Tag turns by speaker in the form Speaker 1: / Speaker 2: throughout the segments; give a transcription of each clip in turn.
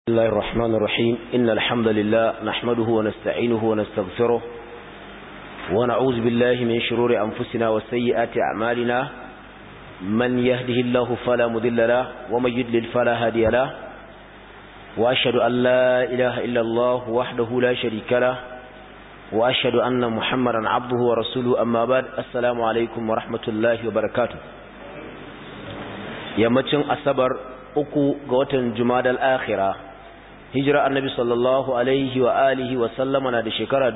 Speaker 1: بسم الله الرحمن الرحيم إن الحمد لله نحمده ونستعينه ونستغفره ونعوذ بالله من شرور أنفسنا وسيئات أعمالنا من يهده الله فلا مضل له ومن يضلل فلا هادي له وأشهد أن لا إله إلا الله وحده لا شريك له وأشهد أن محمدا عبده ورسوله أما بعد السلام عليكم ورحمة الله وبركاته يمتن أصبر uku ga watan Jumadal Akhira hijira annabi sallallahu alaihi wa alihi wa sallama na da shekara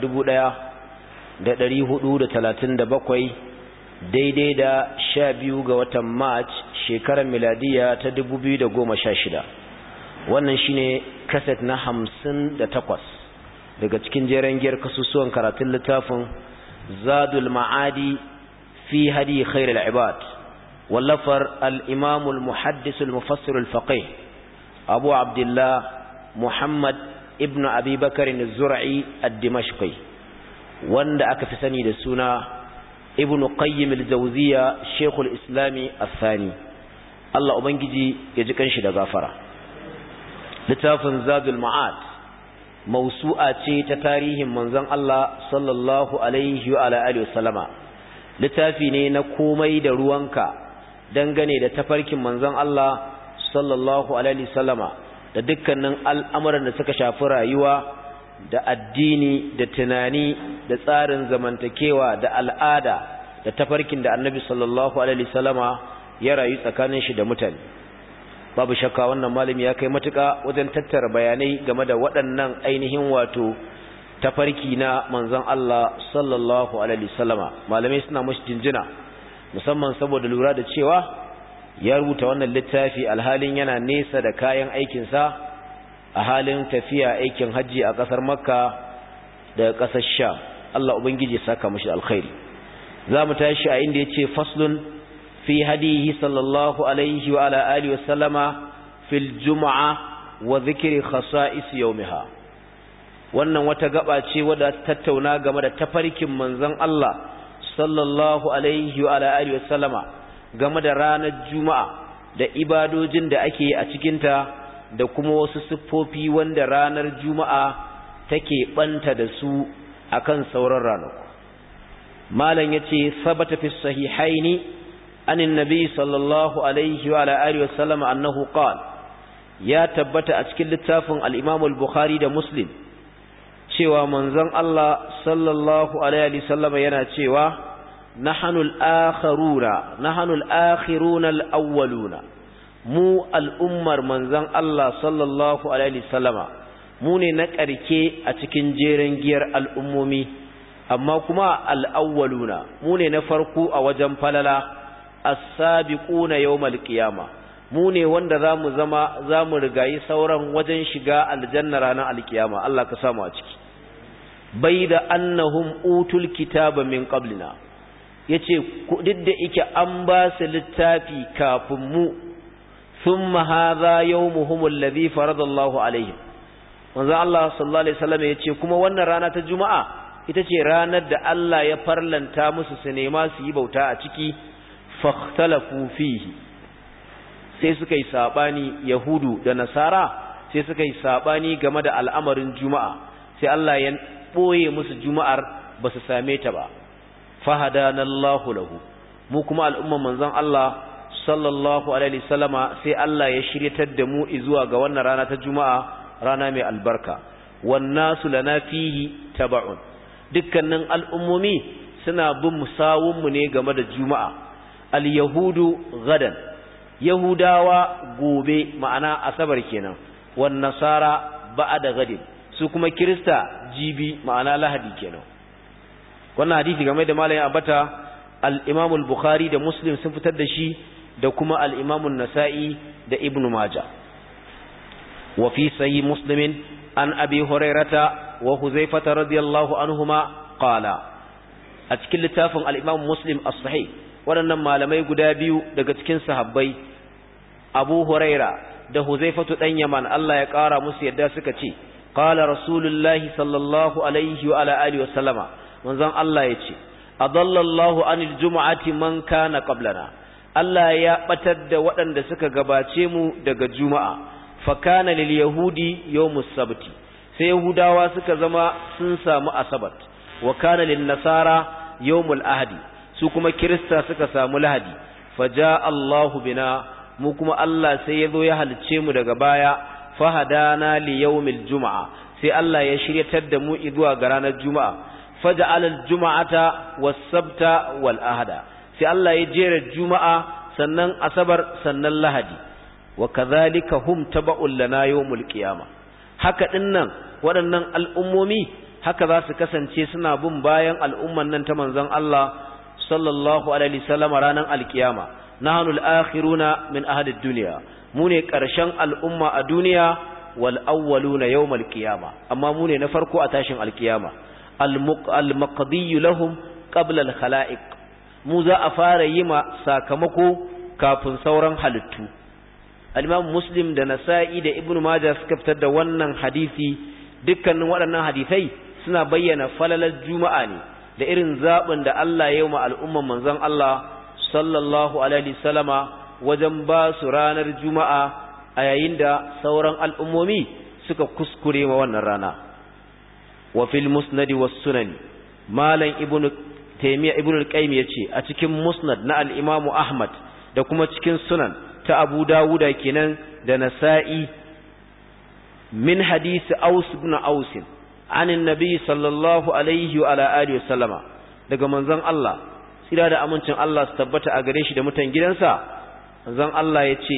Speaker 1: 1437 daidai da 12 ga watan March shekarar miladiya ta 2016 wannan shine kaset na 58 daga cikin jeren giyar kasusuwan karatun littafin Zadul Ma'adi fi hadi khairul ibad واللفر الإمام المحدث المفسر الفقيه أبو عبد الله محمد ابن أبي بكر الزرعي الدمشقي واند أكفسني للسنة ابن قيم الجوزية شيخ الإسلام الثاني الله أبنجي يجكن شد غافرة لتاف زاد المعاد موسوعة تتاريه منزن الله صلى الله عليه وعلى آله وسلم لتافيني نكومي دروانك dangane da tafarkin manzon Allah sallallahu alaihi wasallama da dukkanin al'amuran da suka shafi rayuwa da addini da tunani da tsarin zamantakewa da al'ada da tafarkin da Annabi sallallahu alaihi wasallama ya rayu tsakanin shi da mutane babu shakka wannan malami ya kai matuka wajen tattara bayanai game da waɗannan ainihin wato tafarki na manzon Allah sallallahu alaihi wasallama malamai suna mashi jinjina musamman saboda lura da cewa ya rubuta wannan littafi alhalin yana nesa da kayan aikinsa a halin tafiya aikin hajji a ƙasar Makka da ƙasar Sham Allah ubangiji ya saka mashi alkhairi zamu tashi a inda yace faslun fi hadihi sallallahu alaihi wa ala alihi wa sallama fil jum'a wa dhikri khasa'is yawmiha wannan wata gaba ce wadda tattauna game da tafarkin manzon Allah sallallahu alaihi wa alihi wasallama game da ranar juma'a da ibadojin da ake yi a cikinta da kuma wasu siffofi wanda ranar juma'a take banta da su akan sauran ranaku malam yace sabata fi sahihaini anin nabi sallallahu alaihi wa alihi wasallama annahu qala ya tabbata a cikin littafin al-Imam al-Bukhari da Muslim cewa manzon Allah sallallahu alaihi wasallam yana cewa nahanul akhiruna al-awwaluna mu al'ummar manzon Allah sallallahu alaihi wasallama mu ne na karke a cikin jeren giyar al'ummomi amma kuma al-awwaluna mu ne na farko a wajen falala as-sabiquna yawmal qiyamah mu ne wanda zamu rigayi sauran wajen shiga aljanna ranar alkiyama Allah ka samu a ciki baida annahum utul kitaba min qablina yace duk da yake an ba su littafi kafin mu thumma hadha yawmuhum alladhi faradallahu alaihim manzo Allah sallallahu alaihi wasallam yace kuma wannan rana ta juma'a ita ce ranar da Allah ya farlanta musu su nema su yi bauta a ciki fakhtalafu fihi sai suka yi sabani yahudu da nasara sai suka yi sabani game da al'amarin juma'a sai Allah ya boye musu juma'ar ba su same ta ba fahadanallahu lahu mu kuma al'umman manzon Allah sallallahu alaihi wasallama sai Allah ya shiryatar da mu zuwa ga wannan rana ta juma'a rana mai albarka wan nasu lana fihi tab'un dukkanin al'ummomi suna bin musawun mu ne game da juma'a al yahudu gadan yahudawa gobe ma'ana asabar kenan wan nasara ba'da gadin su kuma kirista jibi ma'ana lahadi kenan wannan hadisi game da malamin abata al-Imam al-Bukhari da Muslim sun fitar da shi da kuma al-Imam an-Nasa'i da Ibn Majah wa fi sahih Muslim an Abi Hurairata wa Huzaifah radiyallahu anhuma qala a cikin littafin al-Imam Muslim as-Sahih waɗannan malamai guda biyu daga cikin sahabbai Abu Huraira da Huzaifah dan Yaman Allah ya ƙara musu yadda suka ce qala rasulullahi sallallahu alaihi wa ala alihi wa sallama manzon Allah yace adallallahu anil jumu'ati man kana qablana Allah ya batar da waɗanda suka gabace mu daga juma'a fa kana lil yahudi yawmus sabti sai yahudawa suka zama sun samu asabat wa kana lin nasara yawmul ahadi su kuma kirista suka samu lahadi faja Allahu bina mu kuma Allah sai yazo ya halice mu daga baya fahadana li yawmil jumaa sai Allah ya shiryatar da mu zuwa ga ranar juma'a faja'ala al-jum'ata was-sabta wal-ahada sai Allah ya jera juma'a sannan asabar sannan lahadi wa kadhalika hum taba'un lana yawmul qiyamah haka dinnan waɗannan al'ummomi haka za su kasance suna bin bayan al'umman nan ta manzon Allah sallallahu alaihi wasallam ranar alkiyama nahnu al-akhiruna min ahli ad-dunya mu ne ƙarshen al'umma a duniya wal awwaluna yawmal qiyama amma mu ne na farko a tashin alkiyama al-maqdi lahum qabla al-khalaiq mu za a fara yi ma sakamako kafin sauran halittu al-imam muslim da nasa'i da ibnu majah suka fitar da wannan hadisi dukkanin waɗannan hadisai suna bayyana falalar juma'a ne da irin zaɓin da Allah ya yi ma al'umman manzon Allah sallallahu alaihi wasallama wajen ba su ranar juma'a a yayin da sauran al'ummomi suka kuskure ma wannan rana wa fil musnadi was sunani malam ibnu taymiya ibnu al-qayyim yace a cikin musnad na al-imamu ahmad da kuma cikin sunan ta abu dawuda kenan da nasa'i min hadisi aus ibn aus an annabi sallallahu alaihi wa ala alihi wasallama daga manzon Allah tsira da amincin Allah su tabbata a gare shi da mutan gidansa manzon Allah yace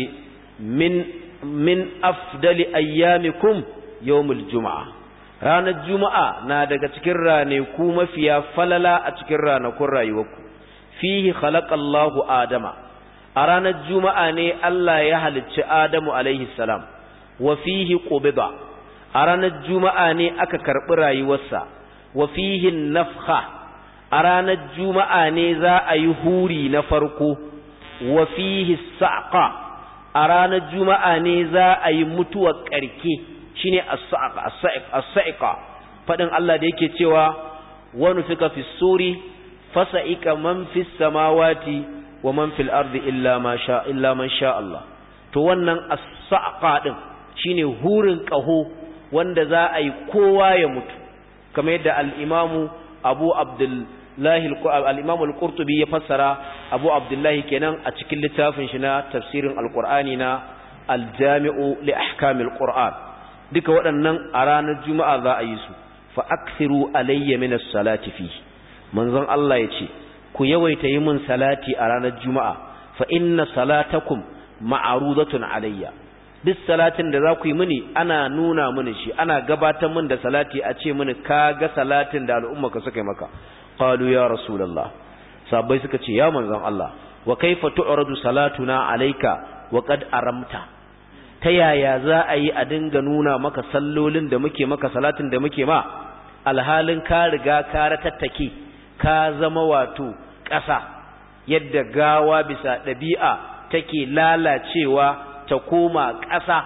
Speaker 1: min afdali ayyamikum yawmul jumaa ranar juma'a na daga cikin ranaku mafiya falala a cikin ranakun rayuwarku fihi khalaqallahu adama a ranar juma'a ne Allah ya halicci Adamu alaihi salam wa fihi qubida a ranar juma'a ne aka karbi rayuwarsa wa fihi nafkha a ranar juma'a ne za a yi huri na farko wa fihi saqa a ranar juma'a ne za a yi mutuwar karke shine as-sa'iqa fadin Allah da yake cewa wa nufika fis suri fasa'ika man fis samawati wa man fil ardi illa man sha Allah to wannan as-saqa din shine hurin kaho wanda za a yi kowa ya mutu kamar yadda al-imamu Abu Abdullahi al-Imam al-Qurtubi ya fassara Abu Abdullahi kenan a cikin littafin shi na tafsirin al-Qur'ani na al-Jami'u li ahkamil Qur'an duka waɗannan a ranar Juma'a za a yi su fa akthiru alayya min as-salati fi manzon Allah yace ku yawaita yi min salati a ranar Juma'a fa inna salatakum ma'rudatun alayya duk salatin da za ku yi mini ana nuna mini shi ana gabatar min da salati a ce mini kaga salatin da al'umma ka suka yi maka qalu ya rasulullah sahabbai suka ce ya manzon Allah wa kaifa tu'radu salatuna alayka wa qad aramta ta yaya za a yi a dinga nuna maka sallolin da muke maka salatin da muke ma alhalin ka riga ka ratattake ka zama wato ƙasa yadda gawa bisa ɗabi'a take lalacewa ta koma ƙasa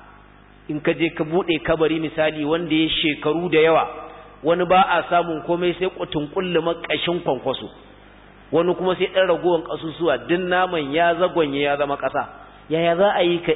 Speaker 1: in ka je ka buɗe kabari misali wanda ya shekaru da yawa wani ba a samun komai sai kutunkulle makashin kwankwaso wani kuma sai ɗan ragowar ƙasusuwa din naman ya zagonye ya zama ƙasa yaya za a yi ka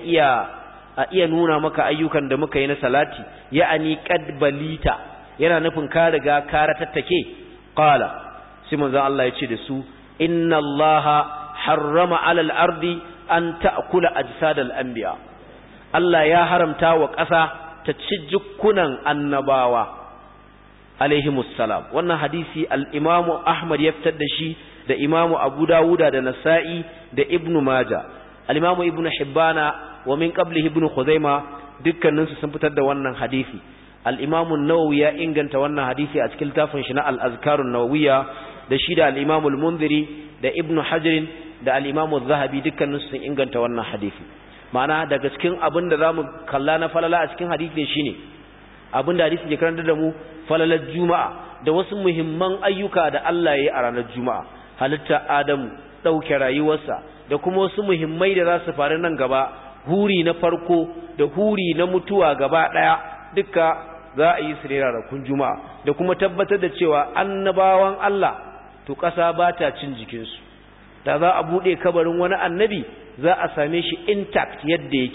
Speaker 1: iya nuna maka ayyukan da muka yi na salati ya'ani qad balita yana nufin ka riga ka ratattake qala sai manzon Allah ya ce da su inna allaha harrama 'alal ardi an ta'kula ajsadal anbiya Allah ya haramta wa ƙasa ta ci jukkunan annabawa alaihimus salam wannan hadisi al-Imam Ahmad ya fitar da shi da Imam Abu Dawuda da Nasa'i da Ibn Majah al-Imam Ibn Hibbana wa min qablihi Ibn Khuzaimah dukkanin su sun fitar da wannan hadisi al-Imam an-Nawawi ya inganta wannan hadisi a cikin littafin shi na al-Azkar an-Nawawiyya da shi da al-Imam al-Mundhiri da Ibn Hajar da al-Imam az-Zahabi dukkaninsu sun inganta wannan hadisi ma'ana daga cikin abin da zamu kalla na falala a cikin hadisi shine abin da hadisi ke karantar da mu falalar juma'a da wasu muhimman ayyuka da Allah ya yi a ranar juma'a halitta Adamu dauke rayuwarsa da kuma wasu muhimmai da za su faru nan gaba huri na farko da huri na mutuwa gaba daya duka za a yi su da kun juma'a da kuma tabbatar da cewa annabawan Allah to ƙasa ba ta cin jikinsu da za a buɗe kabarin wani annabi za a same shi intact yadda yake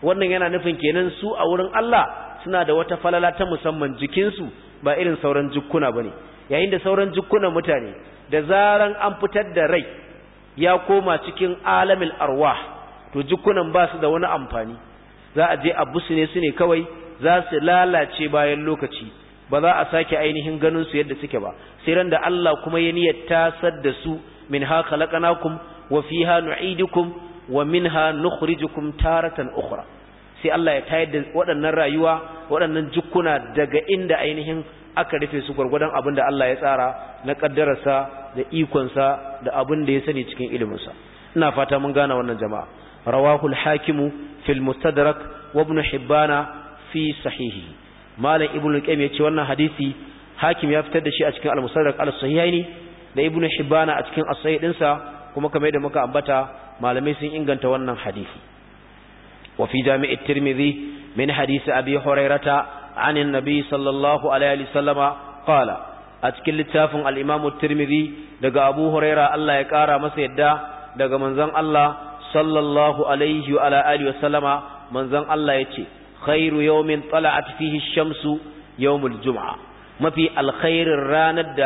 Speaker 1: wannan yana nufin kenan su a wurin Allah suna da wata falala ta musamman, jikinsu ba irin sauran jukkuna bane. Yayin da sauran jukkunan mutane da zaran an fitar da rai ya koma cikin alamil arwah, to jukkunan ba su da wani amfani, za a je a busune su ne kawai, za su lalace bayan lokaci, ba za a sake ainihin ganin su yadda suke ba, sai ran da Allah kuma ya niyyar tasar da su, minha khalaqnakum wa fiha nu'idukum wa minha nukhrijukum taratan ukhra. sai Allah ya tayar da waɗannan rayuwa, waɗannan jukkuna daga inda ainihin aka rufe su gurgurdan abin da Allah ya tsara na kaddararsa da ikonsa da abin da ya sani cikin iliminsa. Ina fata mun gane wannan jama'a. Rawahu al-Hakim fil Mustadrak wa Ibn Hibban fi sahihi. Malam Ibn Qayyim ya ce wannan hadisi Hakim ya fitar da shi a cikin al-Mustadrak al-Sahihaini da Ibn Hibban a cikin as-Sahih dinsa, kuma kamar yadda muka ambata malamai sun inganta wannan hadisi. Wa fi Jami' at-Tirmidhi min hadisi Abi Hurairah عن النبي صلى الله عليه وسلم قال أتكل التافن الإمام الترمذي دقى أبو هريرة الله يكارى مسيدا دقى منزن الله صلى الله عليه وعلى آله وسلم منزن الله يتي خير يوم طلعت فيه الشمس يوم الجمعة ما في الخير الراند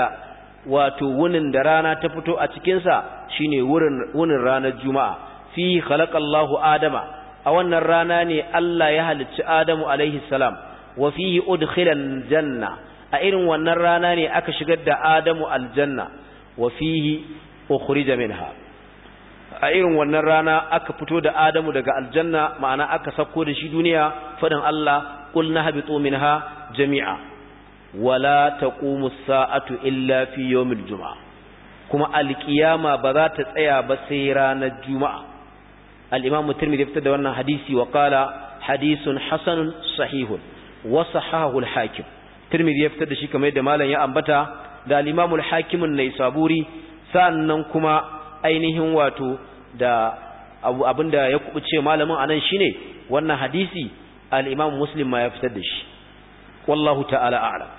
Speaker 1: وتونن درانا تفتو أتكنسا شيني ون رانا الجمعة فيه خلق الله آدم أولنا الراناني الله يهلت آدم عليه السلام wa fihi udkhila aljanna, a irin wannan rana ne aka shigar da Adamu aljanna, wa fihi ukhrija minha, a irin wannan rana aka fito da Adamu daga aljanna, ma'ana aka sako da shi duniya. Fadin Allah qul nahbitu minha jami'a wala taqumu as-sa'atu illa fi yawmil jum'a, kuma alqiyama ba za ta tsaya ba sai ranar juma'a. Al-Imam Tirmidhi fitar da wannan hadisi wa qala hadithun hasanun sahihun wa sahahu al-Hakim. Tirmidhi ya fitar da shi kamar yadda malam ya ambata, da al-Imam al-Hakim an-Naisaburi, sannan kuma ainihin wato da abinda ya kubuce malamin anan shine wannan hadisi al-Imam Muslim ma ya fitar da shi, wallahu ta'ala a'lam.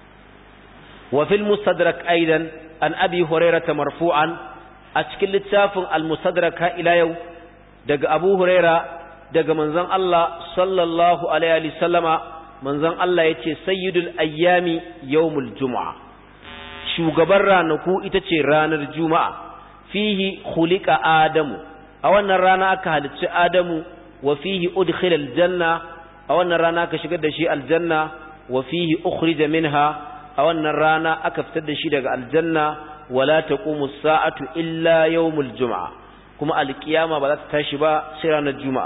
Speaker 1: Wa fil Mustadrak aidan an Abi Hurairah marfu'an, a cikin littafin al-Mustadrak ila yau daga Abu Hurairah daga manzon Allah sallallahu alaihi wasallama, manzon Allah ya ce sayyidul ayyami yawmul juma'a, shugaban ranaku ita ce ranar juma'a. Fihi khuliqa adamu, a wannan rana aka halicci adamu. Wa fihi udkhila aljanna, a wannan rana aka shigar da shi aljanna. Wa fihi ukhrija minha, a wannan rana aka fitar da shi daga aljanna. Wala taqumu as-sa'atu illa yawmul juma'a, kuma alkiyama ba za ta tashi ba sai ranar juma'a.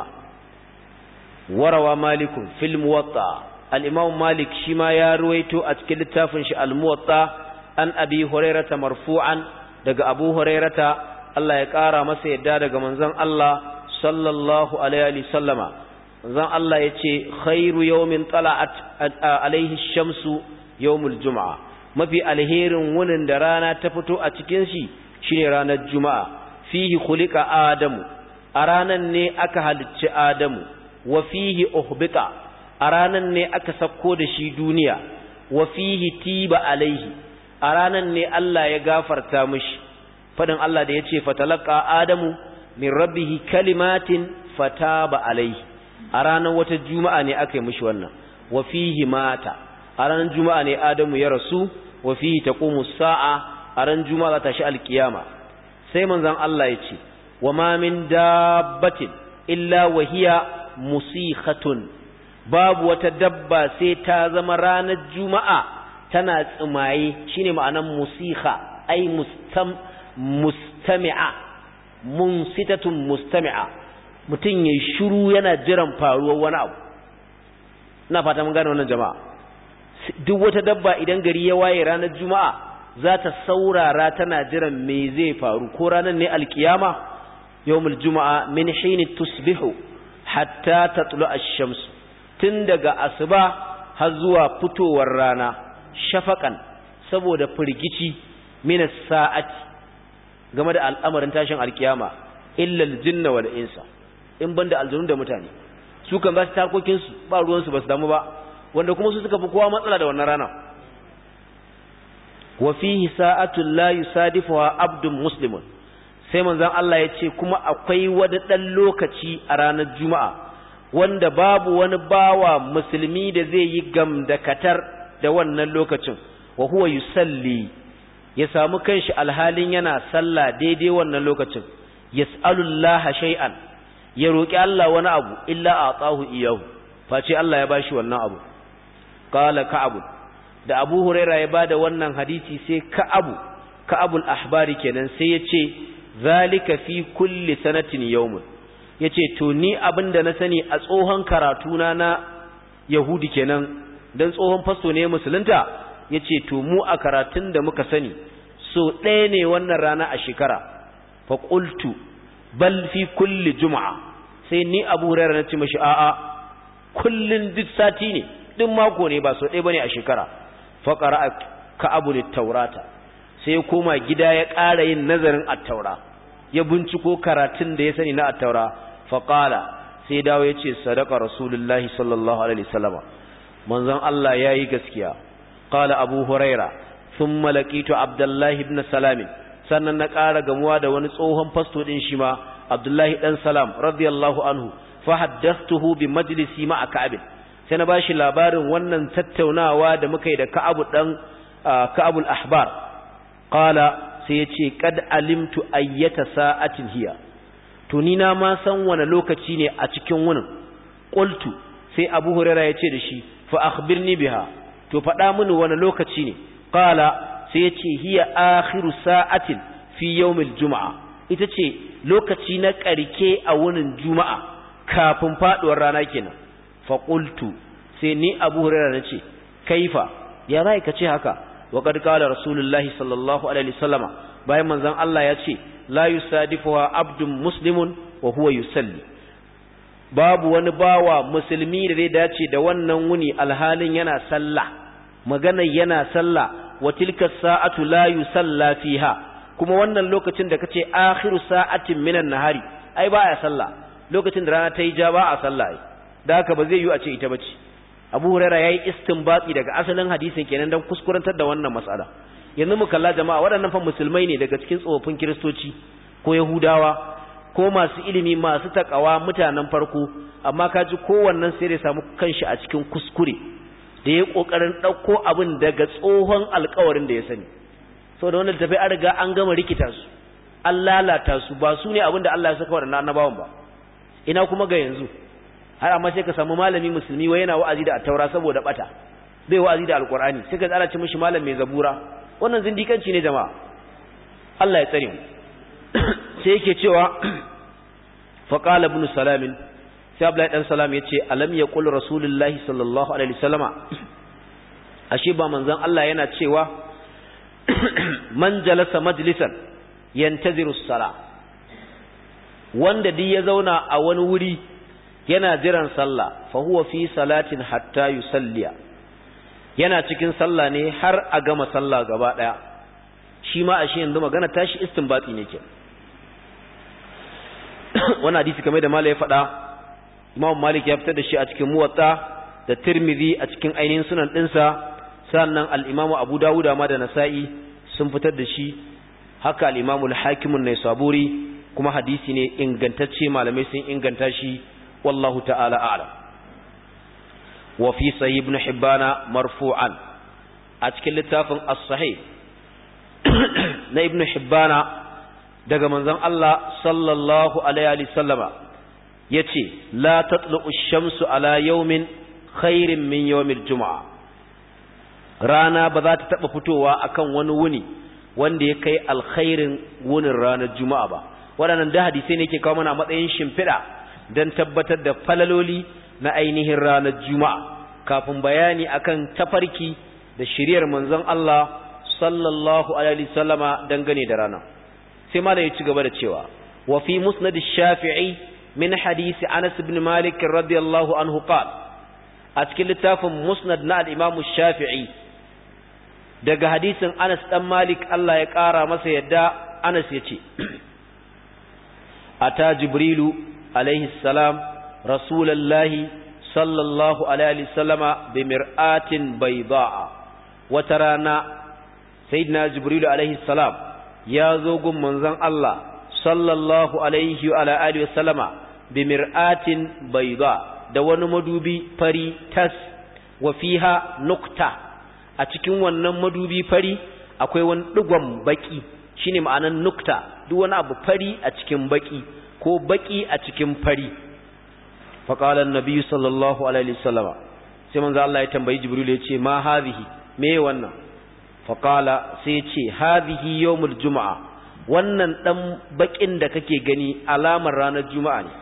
Speaker 1: Warawa malikun fil muwatta, al-Imam Malik shi ma ya ruwaito a cikin littafin shi al-Muwatta an Abi Hurairah marfu'an, daga Abu Hurairah Allah ya kara masa yadda daga manzon Allah sallallahu alaihi wasallama. Manzon Allah yace khairu yawmin tala'at alaihi ash-shamsu yawmul jum'a, mafi alherin wunin da rana ta fito a cikin shi shine ranar juma'a. Fihi khuliqa adamu, a ranan ne aka halicci adamu. Wa fihi uhbita, a ranan ne aka sako da shi duniya. Wa fihi tiba alaihi, a ranan ne Allah ya gafarta mishi. Fadin Allah da yace fatalaqa adamu min rabbihi kalimatin fataba alaihi, a ranan wata juma'a ne aka yi mishi wannan. Wa fihi mata, a ranan juma'a ne adamu ya rasu. Wa fihi taqumu as-sa'a, a ran juma'a za ta shi alkiyama. Sai manzon Allah yace wa ma min dabbatin illa wa hiya musikhatun, babu wata dabba sai ta zama ranar juma'a tana tsimaye. Shine ma'anar musikha, ai mustami'a, munsitatun mustami'a, mutum yayi shiru yana jiran faruwar wani abu. Ina fata mun gane wannan jama'a. Duk wata dabba idan gari ya waye ranar juma'a za ta saurara tana jiran me zai faru, ko ranar ne alkiyama. Yawmul juma'a min hini tusbihu hatta tatlu ash-shams, tun daga asuba har zuwa fitowar rana. Shafaqan, saboda firgici, min as-sa'ati, game da al'amarin tashin alkiyama. Illa al-jinna wal insa, in banda aljanu da mutane, su kan ba su tarkokin su, ba ruwan su, ba su damu ba, wanda kuma su suka fi kowa matsala da wannan rana. Wa fihi sa'atun la yusadifuha abdun muslimun, sai manzon Allah ya ce kuma akwai wani dan lokaci a ranar juma'a wanda babu wani bawa musulmi da zai yi gamdakatar da wannan lokacin wa huwa yusalli ya samu kanshi alhalin yana sallah daidai wannan lokacin yas'alullaha shay'an ya roki Allah wani abu illa atahu iyahu face Allah ya bashi wannan abu qala ka'ab da Abu Huraira ya bada wannan hadisi sai Ka'abul ahbari kenan sai ya ce zalika fi kulli sanatin yawmun yace to ni abinda na sani a tsohon karatuna na Yahudi kenan dan tsohon fasto ne musulunta yace to mu a karatun da muka sani so ɗaya ne wannan rana a shekara fa qultu bal fi kulli jumu'a sai ni Abu Hurairah na ce mashi a'a kullun duk sati ne duk mako ne ba so ɗaya bane a shekara fa qara'a Ka'abu lit-Taurata sai ya koma gida ya ƙara yin nazarin at-Taura ya binciko karatun da ya sani na at-Taura fa qala sai dawo yace sadaqa rasulullahi sallallahu alaihi wasallam manzon Allah yayi gaskiya qala Abu Hurairah thumma laqitu Abdullah ibn Salam sannan na ƙara gamuwa da wani tsohon fasto din shi ma Abdullah dan Salam radiyallahu anhu fa haddathtuhu bi majlisi ma'a Ka'ab sai na bashi labarin wannan tattaunawa da muka yi da Ka'abul ahbar qala sai yace kad alimtu ayyata sa'atin hiya to ni na ma san wani lokaci ne a cikin wunin qultu sai Abu Hurairah yace da shi fa akhbirni biha to faɗa mini wani lokaci ne qala sai yace hiya akhiru sa'atin fi yawmil jumu'a ita ce lokaci na ƙarke a wunin juma'a kafin faduwar rana kenan fa qultu sai ni Abu Hurairah nace kaifa ya rai kace haka wa kad qala rasulullahi sallallahu alaihi wasallama bayan manzon Allah ya ce la yusadifuha abdun muslimun wa huwa yusalli babu wani bawa musulmi da zai dace da wannan wuni alhalin yana sallah magana yana sallah wa tilka sa'atu la yusalla fiha kuma wannan lokacin da kace akhiru sa'atin minan nahari ai baya sallah lokacin da rana ta yi ja ba a sallah ai da haka ba zai yi a ce ita bace Abu Hurairah yayi istinbati daga asalin hadisin kenan dan kuskurantar da wannan mas'ala yanzu mu kalla jama'a waɗannan fa musulmai ne daga cikin tsofaffin kristoci ko yahudawa ko masu ilimi masu takawa mutanen farko amma kaji kowannen sai ya samu kanshi a cikin kuskure da yayi kokarin dauko abin daga tsohon alƙawarin da ya sani saboda wannan tafi an riga an gama rikita su an lalata su ba su ne abin da Allah ya saka wa annabawan ba ina kuma ga yanzu har amma sai ka samu malami musulmi wai yana wa'azi da at-taura saboda bata bai wa'azi da alqur'ani sai ka tsara ci mishi malam mai zabura wannan zindikanci ne jama'a Allah ya tsare mu sai yake cewa fa qala ibn salam sai Abdullahi dan Salam yace alam yaqul rasulullahi sallallahu alaihi wasallama ashe ba manzon Allah yana cewa man jalasa majlisan yantaziru as-salah wanda duk ya zauna a wani wuri yana jiran sallah fa huwa fi salatin hatta yusalliya yana cikin sallah ne har a gama sallah gaba daya shi ma ashe yanzu magana tashi istinbati ne ke wannan hadisi kamar da Malik ya faɗa Imam Malik ya fitar da shi a cikin Muwatta da Tirmidhi a cikin ainihin sunan dinsa sannan al-Imam Abu Dawud ma da Nasa'i sun fitar da shi haka al-Imam al-Hakim an-Naisaburi kuma hadisi ne ingantacce malamai sun inganta shi والله تعالى أعلم وفي صحيح ابن حبان مرفوعا أتكلم لتافن الصحيح نا ابن حبان daga manzon Allah sallallahu alaihi wasallama yace la tatlu ash-shamsu ala yawmin khairin min yawmil jumu'a rana ba za ta taba fitowa akan wani wuni wanda ya kai alkhairin wunin ranar juma'a ba wadannan da hadisi ne yake kawo mana matsayin shimfida dan tabbatar da falaloli na ainihin ranar juma'a kafin bayani akan tafarki da shiriyar manzon Allah sallallahu alaihi wasallama dangane da rana sai ma da ya ci gaba da cewa wa fi musnad ash-shafi'i min hadisi Anas ibn Malik radiyallahu anhu qala a cikin littafin musnad na al-Imam ash-Shafi'i daga hadisin Anas dan Malik Allah ya kara masa yadda Anas yace ata jibrilu alaihi salam rasulullahi sallallahu alaihi wasallama bi mir'atin bayda'a wata rana sayyidina jibril alaihi salam ya zo gun manzon Allah sallallahu alaihi wa alihi wasallama bi mir'atin bayda da wani madubi fari tas wa fiha nukta a cikin wannan madubi fari akwai wani digon baki shine ma'anan nukta duk wani abu fari a cikin baki ko baki a cikin fari fa qala an-nabi sallallahu alaihi wasallam sai manzo Allah ya tambayi Jibril ya ce ma hadhihi me wannan fa qala sai ya ce hadhihi yawmul jumu'a wannan dan bakin da kake gani alamar ranar juma'a ne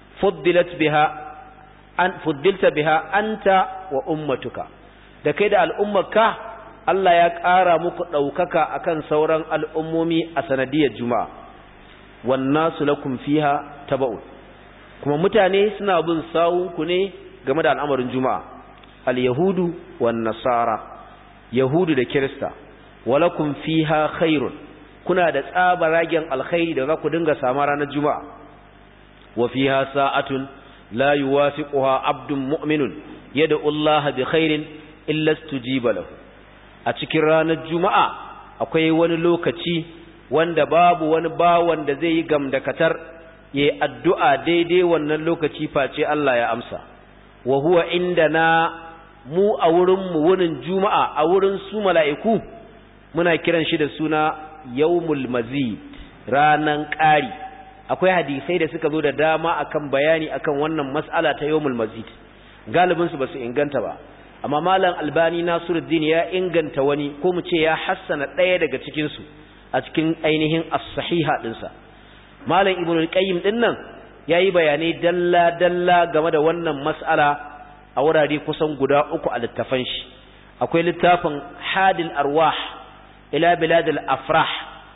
Speaker 1: fuddilta biha anta wa ummatuka da kai da al'ummarka Allah ya ƙara muku ɗaukaka akan sauran al'ummomi a sanadiyar juma'a wannasu lakum fiha taba'un kuma mutane suna bin sawunku ne game da al'amarin juma'a al-yahudu wan nasara yahudu da kirista walakum fiha khairun kuna da tsabaragen alkhairi da za ku dinga sama ranar juma'a wa fiha sa'atun la yuwafiquha abdun mu'minun yad'u Allah bi khairin illa istujiba lahu a cikin ranar juma'a akwai wani lokaci wanda babu wani bawan da zai yi gamdakatar yayi addu'a daidai wannan lokaci face Allah ya amsa wa huwa indana mu a wurin mu wurin juma'a a wurin su mala'iku muna kiran shi da suna yawmul mazid ranan ƙari akwai hadisai da suka zo da dama akan bayani akan wannan mas'ala ta yawmul mazid galibin su basu inganta ba amma malam albani nasiruddin ya inganta wani ko mu ce ya hassana ɗaya daga cikin su a cikin ainihin as-sahiha dinsa malam ibnu al-qayyim din nan yayi bayanai dalla dalla game da wannan mas'ala a wurare kusan guda uku a littafan shi akwai littafin hadil arwah ila bilad al-afrah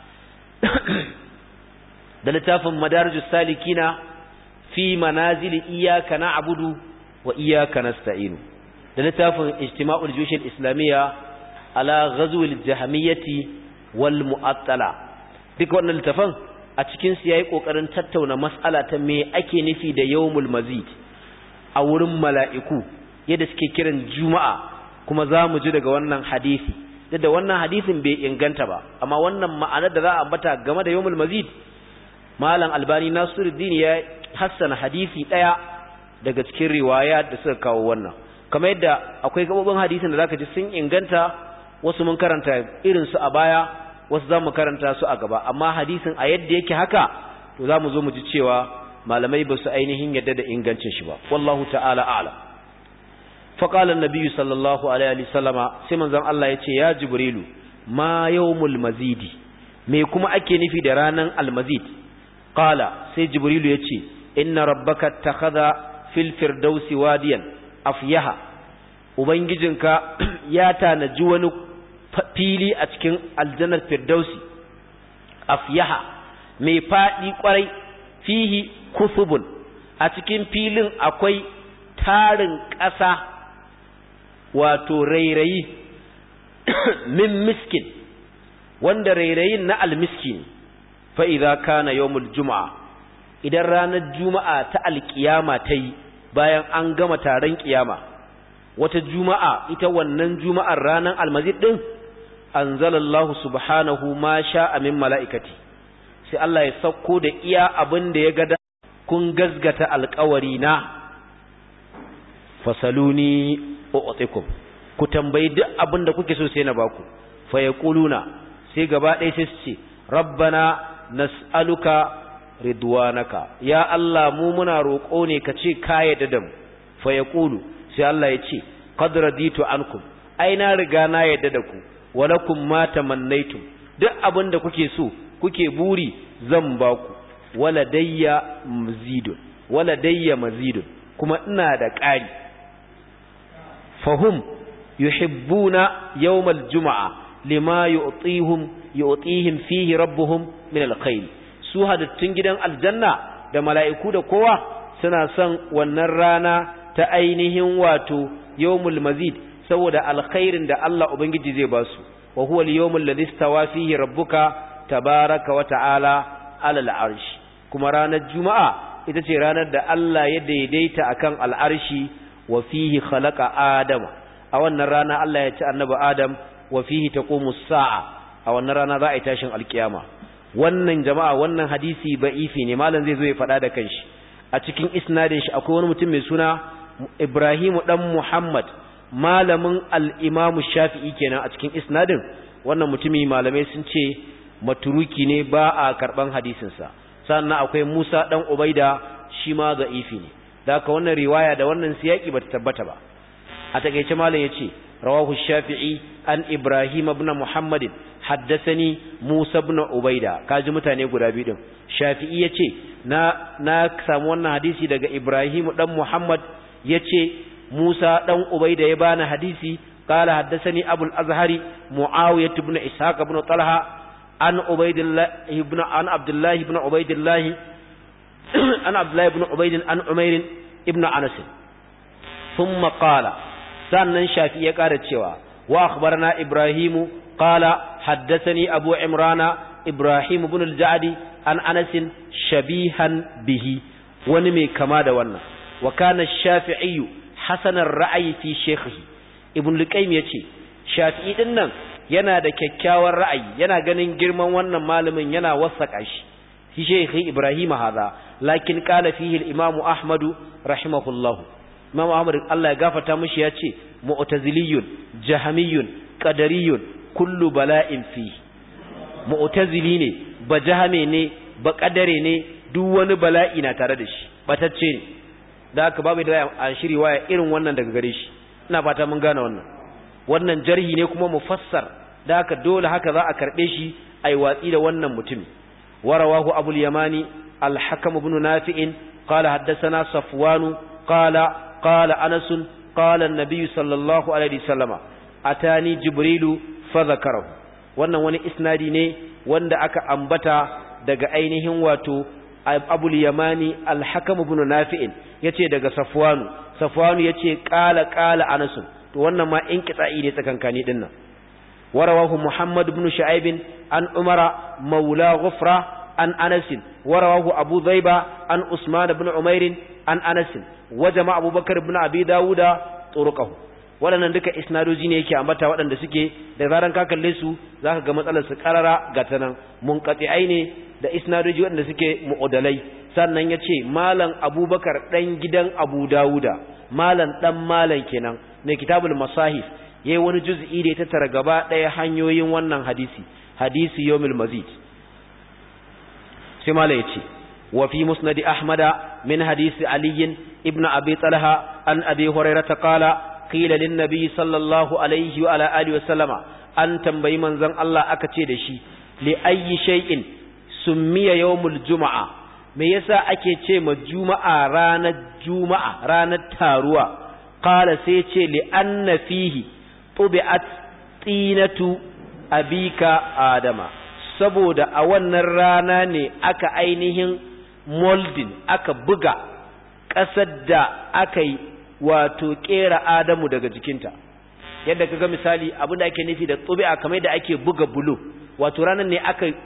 Speaker 1: da littafin madarijus salikina fi manazil iyyaka na'budu wa iyyaka nasta'in da littafin ijtima'ul juyush al-islamiyya ala ghazw al-jahmiyyati wal mu'attala duk wannan littafin a cikin su yayi kokarin tattauna mas'ala ta me ake nufi da yawmul mazid a wurin mala'iku yadda suke kiran juma'a kuma zamu ji daga wannan hadisi da wannan hadisin bai inganta ba amma wannan ma'anar da za a ambata game da yawmul mazid malam albani nasiruddin ya hassana hadisi daya daga cikin riwaya da suka kawo wannan kamar yadda akwai gabobin hadisin da zaka ji sun inganta wasu mun karanta irin su a baya wasu zamu karanta su a gaba amma hadisin a yadda yake haka to zamu zo mu ji cewa malamai ba su ainihin yadda da ingancin shi ba wallahu ta'ala a'lam fa qala an-nabi sallallahu alaihi wasallama sai manzon Allah yace ya jibrilu ma yawmul mazidi me kuma ake nufi da ranan al-mazid qala sai jibrilu yace inna rabbaka takhadha fil firdausi wadiyan afyaha ubangijinka ya tanaji wani fili a cikin aljannar firdausi afyaha mai fadi kwarai fihi kusubun a cikin filin akwai tarin ƙasa wato rairayi min miskin wanda rairayin na almiski ne fa idza kana yawmul juma'a idan ranar juma'a ta alkiyama ta yi bayan an gama taron kiyama wata juma'a ita wannan juma'ar ranar almazid din anzalallahu subhanahu ma sha'a min mala'ikati sai Allah ya sauko da iya abin da ya ga kun gazgata alƙawari na fasaluni u'tikum ku tambayi duk abin da kuke so sai na baku fa yaquluna sai gaba ɗaya sai su ce rabbana nas'aluka ridwanaka ya Allah mu muna roƙo ne ka ce ka yarda da mu fa yaqulu sai Allah ya ce qad raditu ankum ai na riga na yarda da ku walakum ma tamannaitum duk abin da kuke so kuke buri zan baku waladayya mazidun kuma ina da ƙari fahum yuhibbuna yawmal juma'a lima yu'tihim fihi rabbuhum min alkhair su hadattun gidan aljanna da mala'iku da kowa suna son wannan rana ta ainihin wato yawmul mazid saboda alkhairin da Allah ubangiji zai ba su wa huwa al-yawmul ladhi istawa fihi rabbuka tabaraka wa ta'ala ala al-arsh kuma ranar juma'a ita ce ranar da Allah ya daidaita akan al-arshi wa fihi khalaqa adama a wannan rana Allah ya ci annabi Adam wa fihi taqumu as-sa'a a wannan rana za a yi tashin alkiyama wannan jama'a wannan hadisi ba'ifi ne malam zai zo ya faɗa da kanshi a cikin isnadin shi akwai wani mutum mai suna Ibrahim dan Muhammad malamin al-Imam Shafi'i kenan a cikin isnadin wannan mutumi malamai sun ce maturuki ne ba a karban hadisin sa sannan akwai Musa dan Ubaida shi ma da'ifi ne da haka wannan riwaya da wannan siyaki bata tabbata ba a takeice malam yace rawahu Shafi'i an Ibrahim ibn Muhammad haddathani Musa ibn Ubaida kaji mutane guda biyu din Shafi'i yace na samu wannan hadisi daga Ibrahim dan Muhammad yace Musa dan Ubaida ya bani hadisi qala haddathani Abu al-Azhari Muawiyah ibn Ishaq ibn Talha an Ubaydillah ibn an Abdullah ibn Ubaydillah an Abdullah ibn Ubayd an Umayr ibn Anas thumma qala sannan Shafi'i ya kara cewa wa akhbarana Ibrahim qala haddathani Abu Imrana Ibrahim ibn al-Ja'di an Anas shabihan bihi wani mai kama da wannan wa kana Shafi'i hasanar ra'ayi fi shaykhihi ibn al-Qayyim yace Shafi'i din nan yana da kyakkyawar ra'ayi yana ganin girman wannan malamin yana wasaka shi shaykhi Ibrahim hada lakin qala fihi al-Imam Ahmad rahimahullah Imam Ahmad Allah ya gafarta mishi yace mu'taziliyun jahmiyun qadariyun kullu bala'in fi mu'tazili ne ba jahame ne ba qadare ne duk wani bala'i na tare da shi batacce ne da haka babu da an shiri waya irin wannan daga gare shi ina fata mun gane wannan jarhi ne kuma mufassar da haka dole haka za a karbe shi ai watsi da wannan mutumi warawahu abul yamani al-hakam ibn nafi'in qala haddathana safwan qala anas qala an-nabiy sallallahu alaihi wasallama atani jibrilu fa zakarahu wannan wani isnadi ne wanda aka ambata daga ainihin wato abul yamani al-hakam ibn nafi'in yace daga safwanu yace qala anas to wannan ma inqita'i ne tsakankani dinnan warawahu muhammad ibn shu'aib an umara maula ghufra an anas warawahu abu dhaiba an usman ibn umair an anas wa jama'a abubakar ibn abi dauda turuqahu wadannan duka isnadoji ne yake ambata wadanda suke da zaran ka kalle su zaka ga matsalar su karara ga tanan munqati'ai ne da isnadoji wadanda suke mu'adalai sannan yace malam abubakar dan gidan abu dauda malam dan malam kenan mai kitabul masahif yayi wani juz'i da ya tattara gaba daya hanyoyin wannan hadisi yawmul mazid sai malam yace wa fi musnad ahmada min hadisi ali ibn abi talha an abi hurairah qala qila lin nabiy sallallahu alaihi wa ala alihi wa sallama an tambayi manzon Allah aka ce da shi li ayyi shay'in summiya yawmul juma'a me yasa ake ce ma juma'a ranar taruwa qala sai ce li anna fihi tubi'at tinatu abika adama saboda a wannan rana ne aka ainihin molding aka buga ƙasar da aka yi wato kera Adamu daga jikinta yadda kaga misali abinda ake nufi da tubi'a kamar da ake buga bulu wato ranar ne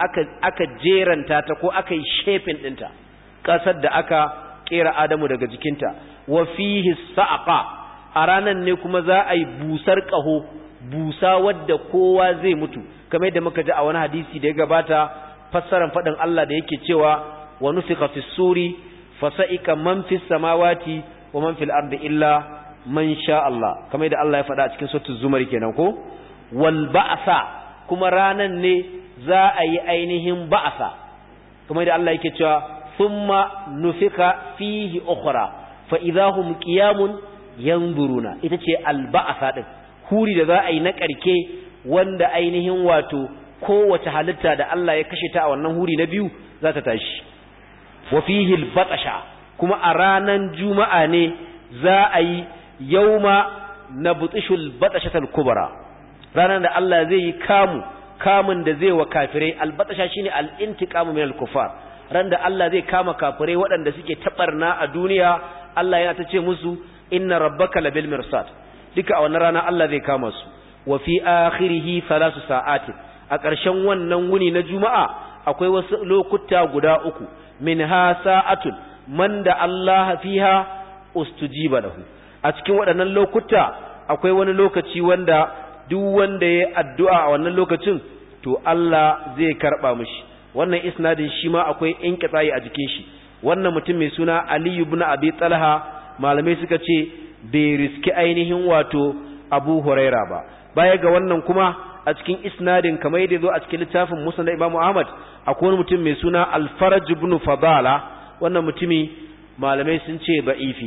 Speaker 1: aka jeranta ta ko aka yi shaping dinta kasar da aka kera Adamu daga jikinta wa fihi sa'qa a ranar ne kuma za a yi busar kaho busa wadda kowa zai mutu kamar yadda muka ji a wani hadisi da ya gabata fassaran fadin Allah da yake cewa wa nufiqa fis suri fasa'ika man fis samawati wa man fil ardi illa man sha Allah kamar da Allah ya faɗa a cikin suratul zumar kenan ko wal ba'sa kuma ranan ne za a yi ainihin ba'sa kamar da Allah yake cewa thumma nufika fihi ukhra fa idahum qiyamun yanzuruna ita ce al ba'sa din huri da za a yi na karke wanda ainihin wato kowace halitta da Allah ya kashe ta a wannan huri na biyu za ta tashi wa fihi al batasha kuma a ranan juma'a ne za a yi yauma nabtishul batashatul kubra ranan da Allah zai yi kamun da zai wa kafirai albatasha shine al-intiqamu minal kufar ran da Allah zai kama kafirai waɗanda suke tabarna a duniya Allah yana ta ce musu inna rabbaka labil mirsad duka a wannan rana Allah zai kama su wa fi akhirih 3 sa'atin a ƙarshen wannan wuni na juma'a akwai wasu lokuta guda 3 minha sa'atun man da Allah fiha ustujiba lahu a cikin waɗannan lokuta akwai wani lokaci wanda duk wanda ya addu'a a wannan lokacin to Allah zai karba mishi wannan isnadin shi ma akwai inqita'i a jikin shi wannan mutum mai suna Ali ibn Abi Talha malamai suka ce bai riski ainihin wato Abu Huraira ba. Baya ga wannan kuma a cikin isnadin kamar yadda zo a cikin littafin Musnad Imam Ahmad akwai wani mutum mai suna Al-Faraj ibn Fadala, wannan mutumi malamai sun ce ba'ifi.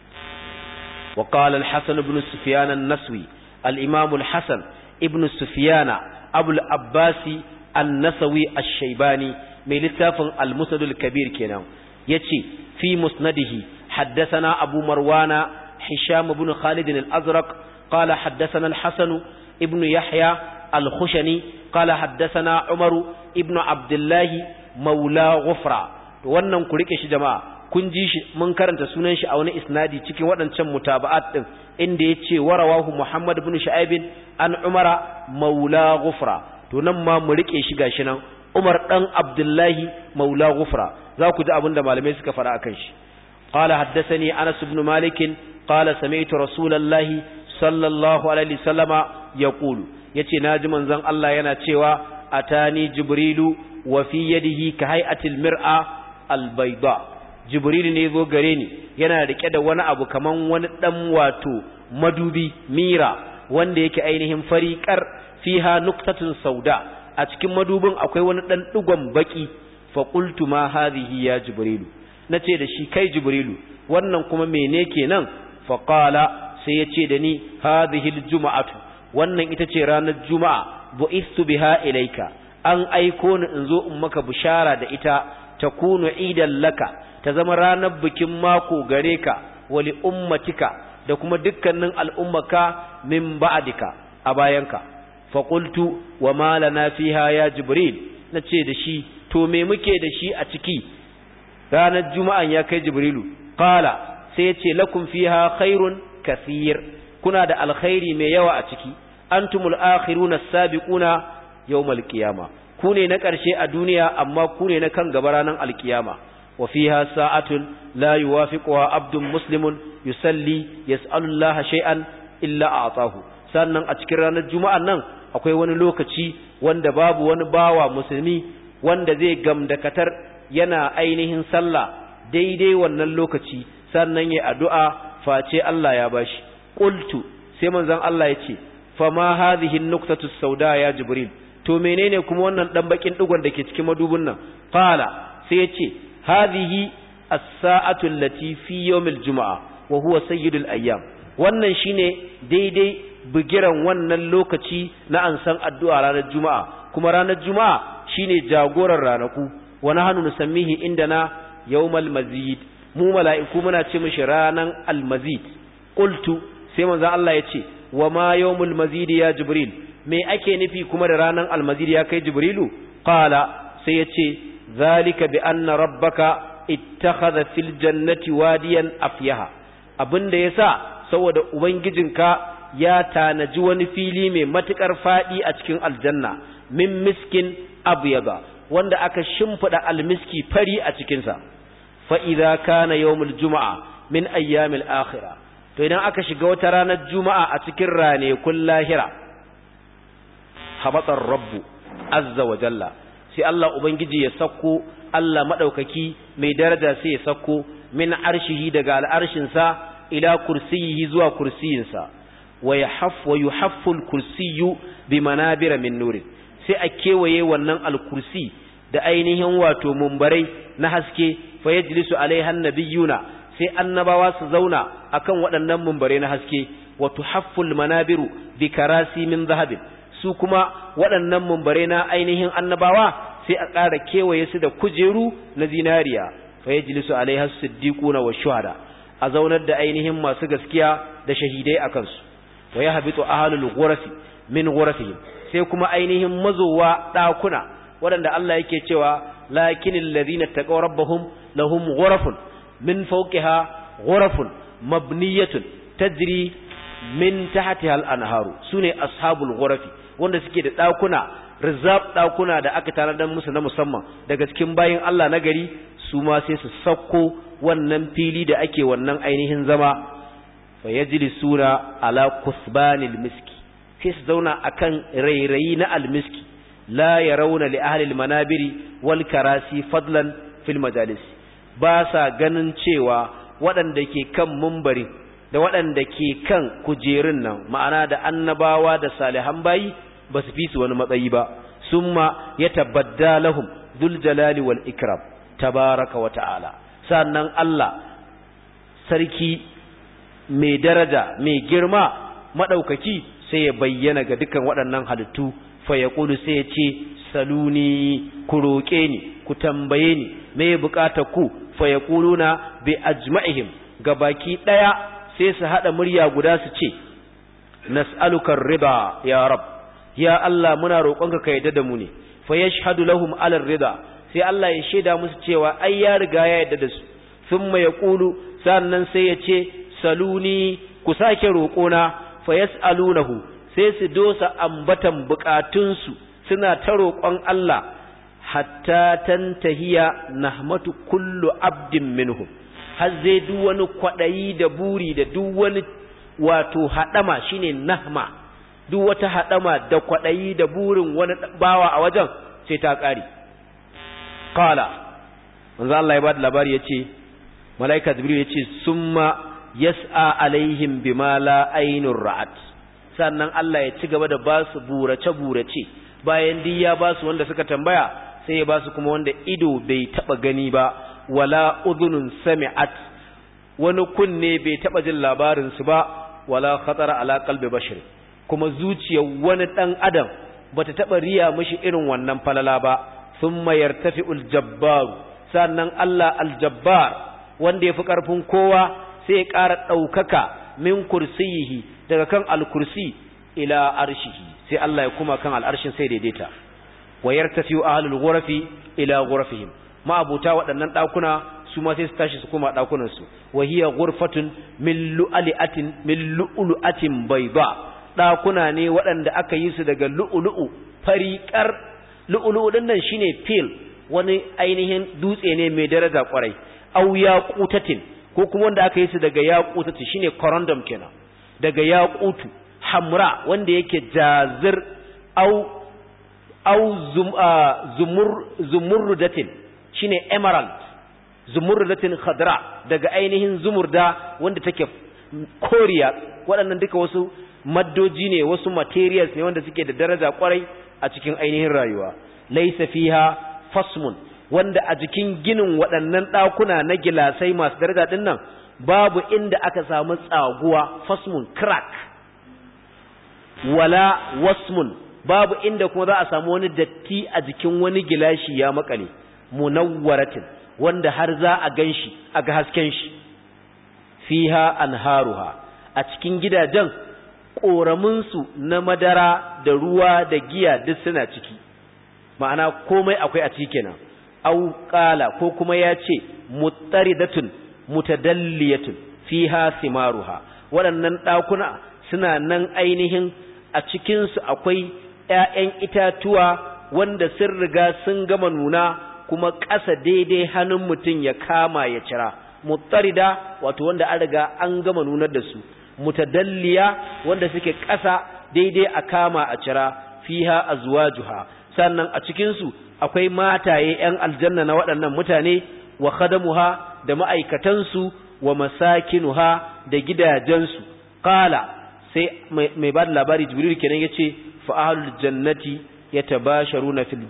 Speaker 1: Wa qala al-Hasan ibn Sufyan an-Naswi, al-Imam al-Hasan ibn Sufyan Abu al-Abbasi an-Nasawi ash-Shaybani mai littafin al-Musnad al-Kabir kenan yace fi musnadihi haddathana Abu Marwana Hisham ibn Khalid al-Azraq qala haddathana al-Hasan ibn Yahya al-Khushani qala haddathana Umar ibn Abdullah maula Ghufra. To wannan ku rike shi jama'a, kun ji shi mun karanta sunan shi a wani isnadi cikin waɗancan mutaba'at din inda yace warawahu Muhammad ibn Shu'aib an Umar maula Ghufra. To nan ma mu rike shi gashi nan Umar dan Abdullahi maula Ghufra, za ku ji abinda malamai suka fara akan shi. Qala haddathani Anas ibn Malik qala sami'tu Rasulullahi sallallahu alaihi wasallama yaqulu, yace naji manzon Allah yana cewa atani Jibrilu wa fi yadihi ka hay'atil mir'a albayda. Jibril ne zo gare ni yana rike da wani abu kaman wani dan wato madubi mira wanda yake ainihin fariqar fiha nuktatun sauda, a cikin madubin akwai wani dan digon baki. Fa qultu ma hadhihi ya Jibrilu, nace da shi kai Jibrilu wannan kuma mene kenan? Fa qala, sai yace da ni hadhihi aljum'atu, wannan ita ce ranar juma'a, bu'istu biha ilayka, an aiko ni in zo in maka bishara da ita, takunu idan laka, ta zama ranar bikin mako gare ka, wali ummatika da kuma dukkanin al'ummaka min ba'dika a bayanka. Fa qultu wa ma lana fiha ya Jibril, nace da shi to me muke da shi a ciki ranar juma'an ya kai Jibrilu? Qala, sai yace lakum fiha khairun kathir, kuna da alkhairi mai yawa a ciki, antumul akhiruna as-sabiquna yawmal qiyama, ku ne na ƙarshe a duniya amma ku ne na kan gaba ranar alkiyama. Wa fiha sa'atun la yuwafiquha abdun muslimun yusalli yas'alu Allah shay'an illa a'tahu, sannan a cikin ranar juma'an nan akwai wani lokaci wanda babu wani bawa musulmi wanda zai gamdakatar yana ainihin sallah daidai wannan lokaci sannan yayi addu'a face Allah ya bashi. Qultu, sai manzon Allah yace fa ma hadhihi an-nuqtatu as-sauda ya Jibril, to menene kuma wannan dan bakin digon dake cikin madubin nan? Qala, sai yace hadhihi as-sa'atu allati fi yawmil jumu'a wa huwa sayyidul ayyam, wannan shine daidai bigiran wannan lokaci na ansan addu'a ranar juma'a, kuma ranar juma'a shine jagoran ranaku. Wa nahnu nusammihi indana yawmal mazid, mu mala'iku muna ce mishi ranan al-mazid. Qultu, sai manzo Allah yace wa ma yawmul mazid ya Jibril, me ake nufi kuma da ranan al-mazid ya kai Jibrilu? Qala, sai yace zalika bi anna rabbaka ittakhadha fil jannati wadiyan afyaha, abinda yasa saboda ubangijinka ya tanaji wani fili mai matukar fadi a cikin aljanna, min miskin abyada, wanda aka shimfida almiski fari a cikin sa. Fa idza kana yawmul jumaa min ayyamil akhirah, to idan aka shiga wata ranar juma'a a cikin ranakun lahira, habatar rabbu azza wa jalla, sai Allah ubangiji ya sako, Allah madaukaki mai daraja sai ya sako min arshihi daga al'arshin sa ila kursiyihi zuwa kursiyinsa, wa yuhaffu al-kursiyyu bi manabira min nurin, sai a kewaye wannan al-kursi da ainihin wato mumbarai na haske, fa yajlisu alaiha an-nabiyuna, sai annabawa su zauna akan waɗannan mumbarai na haske, wa tuhaffu al-manabiru bi karasi min zahabin, su kuma waɗannan mumbarai na ainihin annabawa sai a ƙara kewaye su da kujeru na zinariya, fa yajlisu alaiha as-siddiquna wash-shuhada, a zaunar da ainihin masu gaskiya da shahidai akan su. Wa yahbitu ahlul ghurafi min ghurafihim, sai kuma ainihin mazowa dakuna waɗanda Allah yake cewa lakinil ladina taqaw rabbahum lahum ghurafun min fawqiha ghurafun mabniyatun tajri min tahtiha al-anharu, sune ashabul ghurafi wanda suke da dakuna rizab, dakuna da aka tanadar musu na musamman daga cikin bayin Allah na gari, su ma sai su sakko wannan fili da ake wannan ainihin zama. Fa yajlisuna ala kusbanil miski, sai su zauna akan rairayi na almiski, la yarawna li ahli almanabiri wal karasi fadlan fil majalis, ba sa ganin cewa waɗanda ke kan mumbari da waɗanda ke kan kujerun nan ma'ana da annabawa da salihan bayi ba su fi su wani matsayi ba summa yatabadda lahum dhul jalali wal ikram tabaraka wa ta'ala sannan Allah sarki mai daraja mai girma madaukaki sai ya bayyana ga dukan waɗannan halittu fa yaqulu sai ya ce saluni ku roƙe ni ku tambaye ni me bukatar ku fa yaquluna bi ajma'ihim gabaki daya sai su hada murya guda su ce nas'aluka ar-ridha ya rab ya Allah muna roƙonka ka yarda da mu ne fa yashhadu lahum ala ar-ridha sai Allah ya shaida musu cewa ai ya riga ya yarda da su thumma yaqulu sannan sai ya ce saluni ku sake roƙona fa yas'alunahu sai su dosa ambatan bukatunsu suna ta roƙon Allah hatta tantahiya nahmatu kullu abdin minhum har zai duk wani kwadayi da buri da duk wani wato hadama shine nahma duk wata hadama da kwadayi da burin wani bawa a wajen sai ta kare qala manzo Allah ya bada labari yace malaika jibril yace summa yas'a alaihim bima la aynur ra'at sannan Allah ya ci gaba da basu burace burace bayan duk ya basu wanda suka tambaya sai ya basu kuma wanda ido bai taba gani ba wala udhunun sami'at wani kunne bai taba jin labarin su ba wala khatara ala qalbi bashar kuma zuciyar wani dan adam bata taba riya mishi irin wannan falala ba thumma yartafi'ul jabbar sannan Allah aljabbar wanda yafi karfin kowa sai ya ƙara daukaka min kursiyihi daga kan alkursi ila arshihi sai Allah ya kuma kan al'arshin sai daidaita wa yartafi'u ahlul ghurafi ila ghurafihim ma abuta waɗannan ɗakuna su ma sai su tashi su koma ɗakunansu wa hiya ghurfatun min lu'lu'atin bayda ɗakuna ne waɗanda aka yi su daga lu'lu'u fariƙar lu'lu'u din nan shine fil wani ainihin dutse ne mai daraja kwarai aw yaqutatin ko kuma wanda aka yi su daga yaqutati shine corundum kenan daga yaqutu hamra wanda yake jazir aw zumurrudatin shine emerald zumurrudatin khadra daga ainihin zumurda wanda take koriya waɗannan duka wasu maddoji ne wasu materials ne wanda suke da daraja kwarai a cikin ainihin rayuwa laysa fiha fasmun wanda a jikin ginin waɗannan ɗakuna na gilasai masu daraja din nan babu inda aka samu tsaguwa fasmun crack wala wasmun babu inda kuma za a samu wani datti a jikin wani gilashi ya makale munawwaratin wanda har za a ganshi a ga hasken shi fiha anharuha a cikin gidajen koramunsu na madara da ruwa da giya duk suna ciki ma'ana komai akwai a ciki kenan au qala ko kuma ya ce muttaridatun mutadalliyatun fiha simaruha waɗannan ɗakuna suna nan ainihin a cikinsu akwai ‘ya'yan itatuwa wanda sun riga sun gama nuna kuma ƙasa daidai hannun mutum ya kama ya cira muttarida wato wanda an riga an gama nunar da su mutadalliya wanda suke ƙasa daidai a kama a cira fiha azwajuha sannan a cikinsu akwai mataye ‘yan aljanna na waɗannan mutane wa khadamuha da ma'aikatansu wa masakinuha da gidajensu qala sai mai ba da labari jibril kenan yace fa ahlul jannati yatabasharuna fil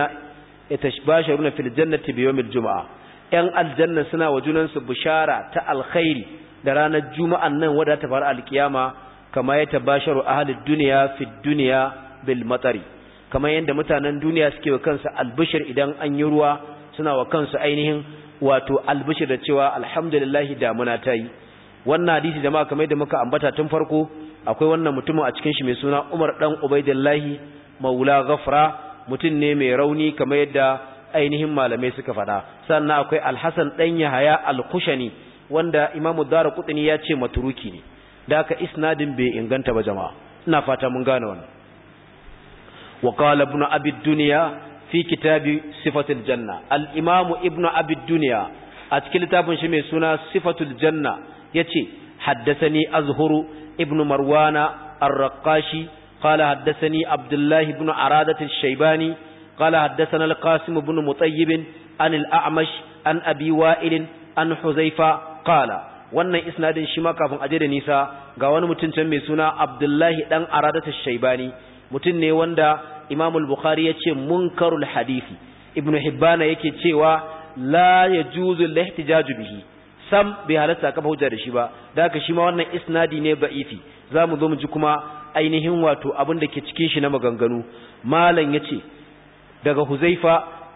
Speaker 1: jannati bi yawmil jumu'a yan aljanna suna wa junansu bishara ta alkhairi da ranar juma'an nan wadda ta faru alkiyama kama yatabasharu ahlud dunya fid dunya bil matari kama yanda mutanen duniya suke wa kansu albishir idan an yi ruwa suna wa kansu ainihin wato albishir da cewa alhamdulillah damuna ta yi wannan hadisi jama'a kamar yadda muka ambata tun farko akwai wannan mutumin a cikin shi mai suna Umar dan Ubaidillahi Maula Ghafra mutum ne mai rauni kamar yadda ainihin malamai suka faɗa sannan akwai Al-Hasan dan Yahaya Al-Kushani wanda Imam Ad-Darqutni ya ce maturuki ne da haka isnadin bai inganta ba jama'a ina fata mun gane wannan wa qala ibn Abi Dunya fi kitabi Sifatul Janna al-Imam Ibn Abi Dunya a cikin littafin shi mai suna Sifatul Janna yace haddathani Azhuru ابن مروان الرقاشي قال حدثني عبد الله بن عرادة الشيباني قال حدثنا القاسم بن مطيب عن الأعمش عن أبي وائل عن حذيفة qala wannan isnadin shi ma kafin aje da nisa ga wani mutum can mai suna Abdullahi dan Aradat ash-Shaybani mutum ne wanda Imam al-Bukhari yace munkarul hadisi Ibn Hibban yake cewa la yajuzu al-ihtijaj bihi sam bai halatta kafa hujja da shi ba da haka shi ma wannan isnadi ne da'ifi zamu zo mu ji kuma ainihin wato abin da ke cikin shi na maganganu malam yace daga Huzaifa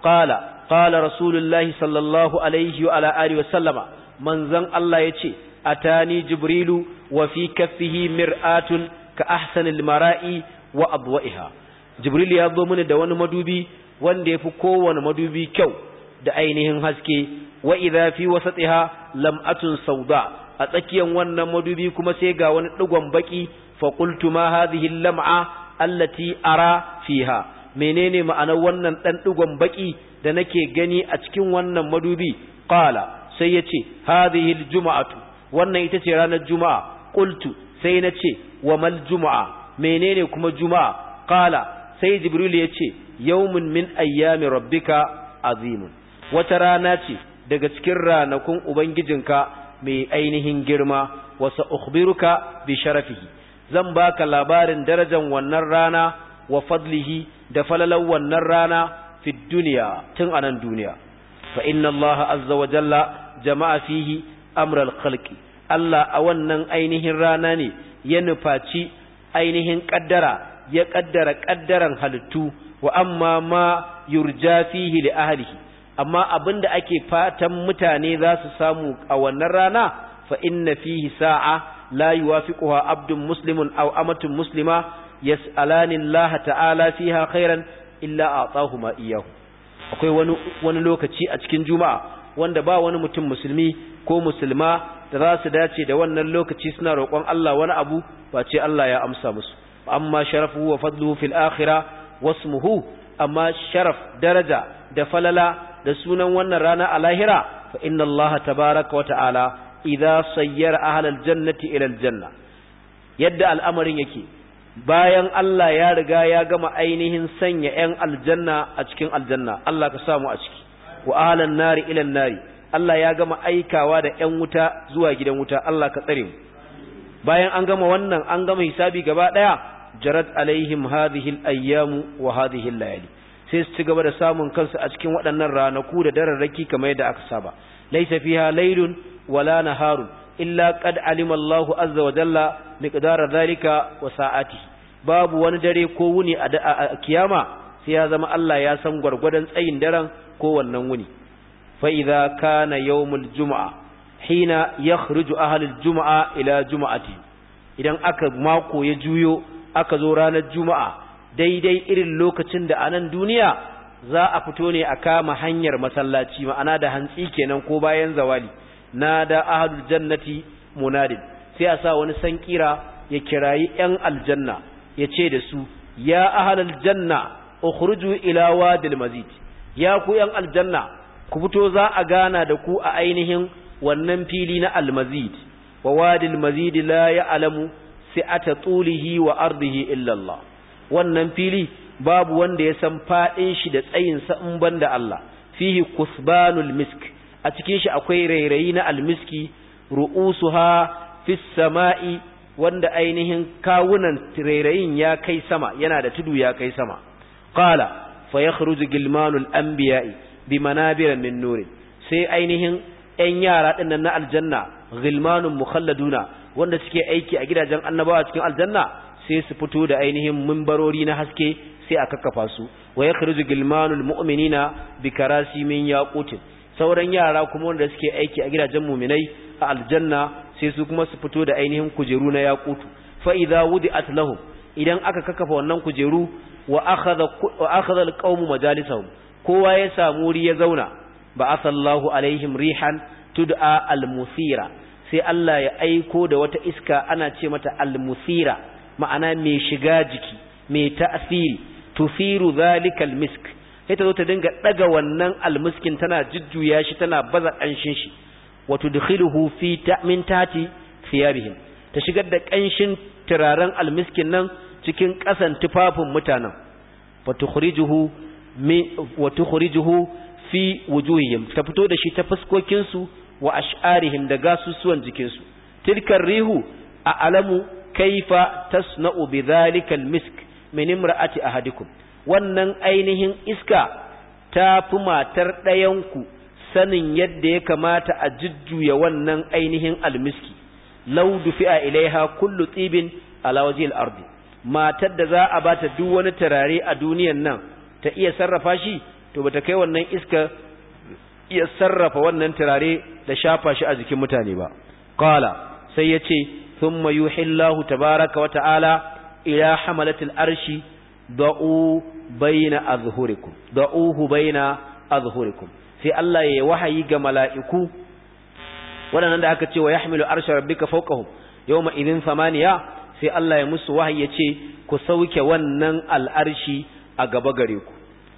Speaker 1: qala rasulullahi sallallahu alaihi wa ala alihi wa sallama manzon Allah yace atani jibrilu wa fi kaffihi mir'atun ka ahsanil mara'i wa adwa'iha jibril ya zo mana da wani madubi wanda yafi kowane madubi kyau da ainihin haske wa idha fi wasatiha lam'atun sauda a tsakiyan wannan madubi kuma sai ga wani digon baki fa qultu ma hadhihi lam'a allati ara fiha menene ma'anar wannan dan digon baki da nake gani a cikin wannan madubi qala sai yace hadhihi aljum'atu wannan ita ce ranar juma'a qultu sai nace wa mal juma'a menene kuma juma'a qala sai jibril yace yawmun min ayyami rabbika azimun wata rana ce daga cikin ranakun ubangijinka mai ainihin girma wa sa'ukhbiruka bi sharafihi zan baka labarin darajar wannan rana wa fadlihi da falalan wannan rana fi dunya tun anan duniya fa inna allaha azza wa jalla jama'a fihi amral khalqi Allah a wannan ainihin rana ne ya nufaci ainihin ya kaddara kaddaran halittu wa amma ma yurja fihi li ahlihi amma abinda ake fatan mutane za su samu a wannan rana fa inna fihi sa'a la yuwafiquha abdun muslimun aw amatun muslima yas'alani Allah ta'ala fiha khairan illa a'tahuma iyyahu akwai wani lokaci a cikin juma'a wanda ba wani mutum musulmi ko musulma da za su dace da wannan lokaci suna roƙon Allah wani abu ba ce Allah ya amsa musu amma sharafuhu wa fadluhu fil akhirah wasmuhu amma sharaf daraja da falala da sunan wannan rana a lahira fa inna Allah tabaaraka wa ta'ala idza sayyara ahlal jannati ila aljanna yadda al'amarin yake bayan Allah ya riga ya gama ainihin sanya 'yan aljanna a cikin aljanna Allah ka samu a ciki wa ahlan nari ila nari Allah ya gama aikawa da 'yan wuta zuwa gidan wuta Allah ka tsare mu bayan an gama wannan an gama hisabi gaba daya jarat alaihim hadhihi al-ayyamu wa hadhihi al-layali sai su ci gaba da samun kansu a cikin waɗannan ranaku da dararraki kamar yadda aka saba laysa fiha laylun wala naharun illa qad alima Allahu azza wa jalla miqdara dhalika wa sa'atihi babu wani dare ko wuni a kiyama sai ya zama Allah ya san gwargwadon tsayin daren ko wannan wuni fa idza kana yawmul jumu'a hina yakhruju ahlul jumu'a ila jumu'ati idan aka mako ya juyo aka zo ranar juma'a daidai irin lokacin da anan duniya za a fito ne a kama hanyar masallaci ma'ana da hantsi kenan ko bayan zawali nada ahlul jannati munadin sai a sa wani sankira ya kirayi yan aljanna ya ce da su ya ahlul janna ukhruju ila wadil mazid ya ku yan aljanna ku fito za a gana da ku a ainihin wannan fili na almazid wa wadil mazid la ya'lamu si'ata tulihi wa ardihi illa Allah wannan fili babu wanda ya san fadin shi da tsayin sa in banda Allah fihi kusbanul misk a cikin shi akwai rairayi na almiski ru'usuha fis sama'i wanda ainihin kawunan rairayin ya kai sama yana da tudu ya kai sama qala fa yakhruju gilmanul anbiya'i bi manabir min nur sai ainihin ɗan yara dinnan na aljanna gilmanun mukhalladuna wanda suke aiki a gidajen annabawa cikin aljanna sai su fito da ainihin minbarori na haske sai a kakkafa su wa yakhruju gilmanul mu'minina bi karasi min yaqutin sauran yara kuma wanda suke aiki a gidajen mu'minai a aljanna sai su kuma su fito da ainihin kujeru na yaqutu fa idza wudi'at lahum idan aka kakkafa wannan kujeru wa akhadha alqawmu majalisahum kowa ya samu wuri ya zauna ba asallahu alaihim rihan tud'a almusira sai Allah ya aiko da wata iska ana ce mata almusira ma'ana mai shiga jiki mai ta'asiri tufiru zalikal misk sai ta zo ta dinga daga wannan almiskin tana jujjuya shi tana baza kanshin shi wa tudkhiluhu fi ta'min tati thiyabihim ta shigar da kanshin turaren almiskin nan cikin kasan tufafin mutanen wa tukhrijuhu fi wujuhihim ta fito da shi ta fuskokin su wa ash'arihim da gasusuwan jikinsu tilkar rihu a alamu kaifa tasna'u bidhalika almisk min imra'ati ahadikum wannan ainihin iska ta fi matar ɗayanku sanin yadda ya kamata a jujjuya wannan ainihin almiski law dufi'a ilaiha kullu tibin ala wajhil ardi matar da za a bata duk wani turare a duniyan nan ta iya sarrafa shi to bata kai wannan iska iya sarrafa wannan turare da shafa shi a jikin mutane ba qala sai yace thumma yuhillahu tabaaraka wa ta'ala ila hamalatil arshi da'u baina azhurikum sai Allah ya wahayi ga mala'iku waɗannan da aka ce wa yahmilu arsha rabbika fawqahum yawma idhin thamaniya sai Allah ya musu wahayi ya ce ku sauke wannan al'arshi a gaba gare ku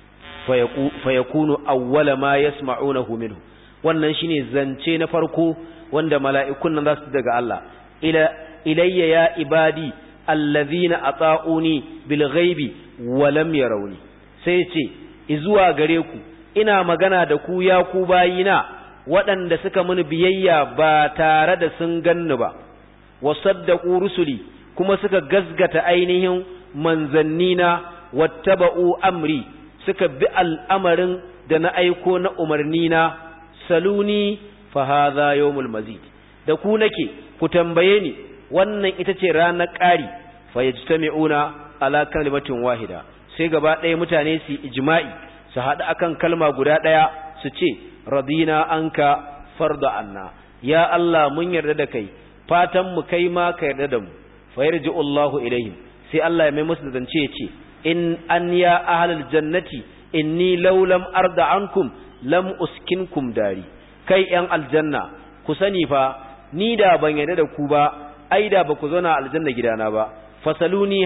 Speaker 1: fayakunu awwala ma yasma'unahu minhu wannan shine zance na farko wanda mala'ikun nan za su daga Allah ilayya ya ibadi allazina ata'uni bil ghaibi wa lam yarawni sai ce izuwa gare ku ina magana da ku ya ku bayina waɗanda suka muni biyayya ba tare da sun ganni ba wa saddaqu rusuli kuma suka gazgata ainihin manzannina wattaba'u amri suka bi al'amarin da na aiko na umarnina saluni fa hadha yawmul mazid da ku nake ku tambaye ni wannan ita ce ranar ƙari fa yajtami'una ala kalimatin wahida sai gaba ɗaya mutane su ijma'i su haɗu akan kalma guda ɗaya su ce radina anka farda anna ya Allah mun yarda da kai fatan mu kai ma ka yarda da mu fa yarji'u Allahu ilaihim sai Allah ya mai musu da zance ya ce in an ya ahlal jannati inni law lam arda ankum lam uskinkum dari kai yan aljanna ku sani fa ni da ban yarda da ku ba ai da ba ku zauna aljanna gidana ba fasaluni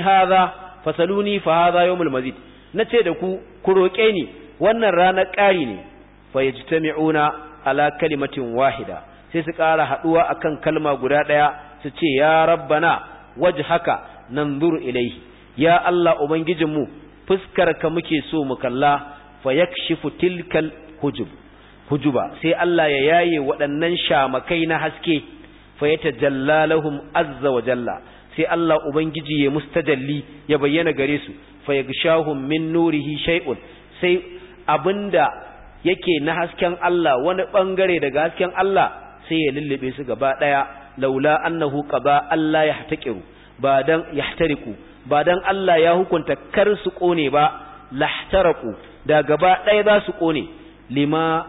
Speaker 1: fa hadha yawmul mazid nace da ku roke ni wannan ranar ƙari ne fa yajtami'una ala kalimatin wahida sai su ƙara haduwa akan kalma guda ɗaya su ce ya rabbana wajhaka nanzuru ilayhi ya Allah ubangijinmu fuskarka muke so mu kalla fa yakshifu tilkal hujuba sai Allah ya yaye waɗannan shamakai na haske fa yatajalla lahum azza wa jalla sai Allah ubangiji ya mustajalli ya bayyana gare su fa yagshahum min nurihi shay'un sai abinda yake na hasken Allah wani bangare daga hasken Allah sai ya lullube su gaba daya laula annahu qaba Allah yahtaqiru ba dan yahtariku ba dan Allah ya hukunta kar su kone ba lahtaraku da gaba daya za su kone lima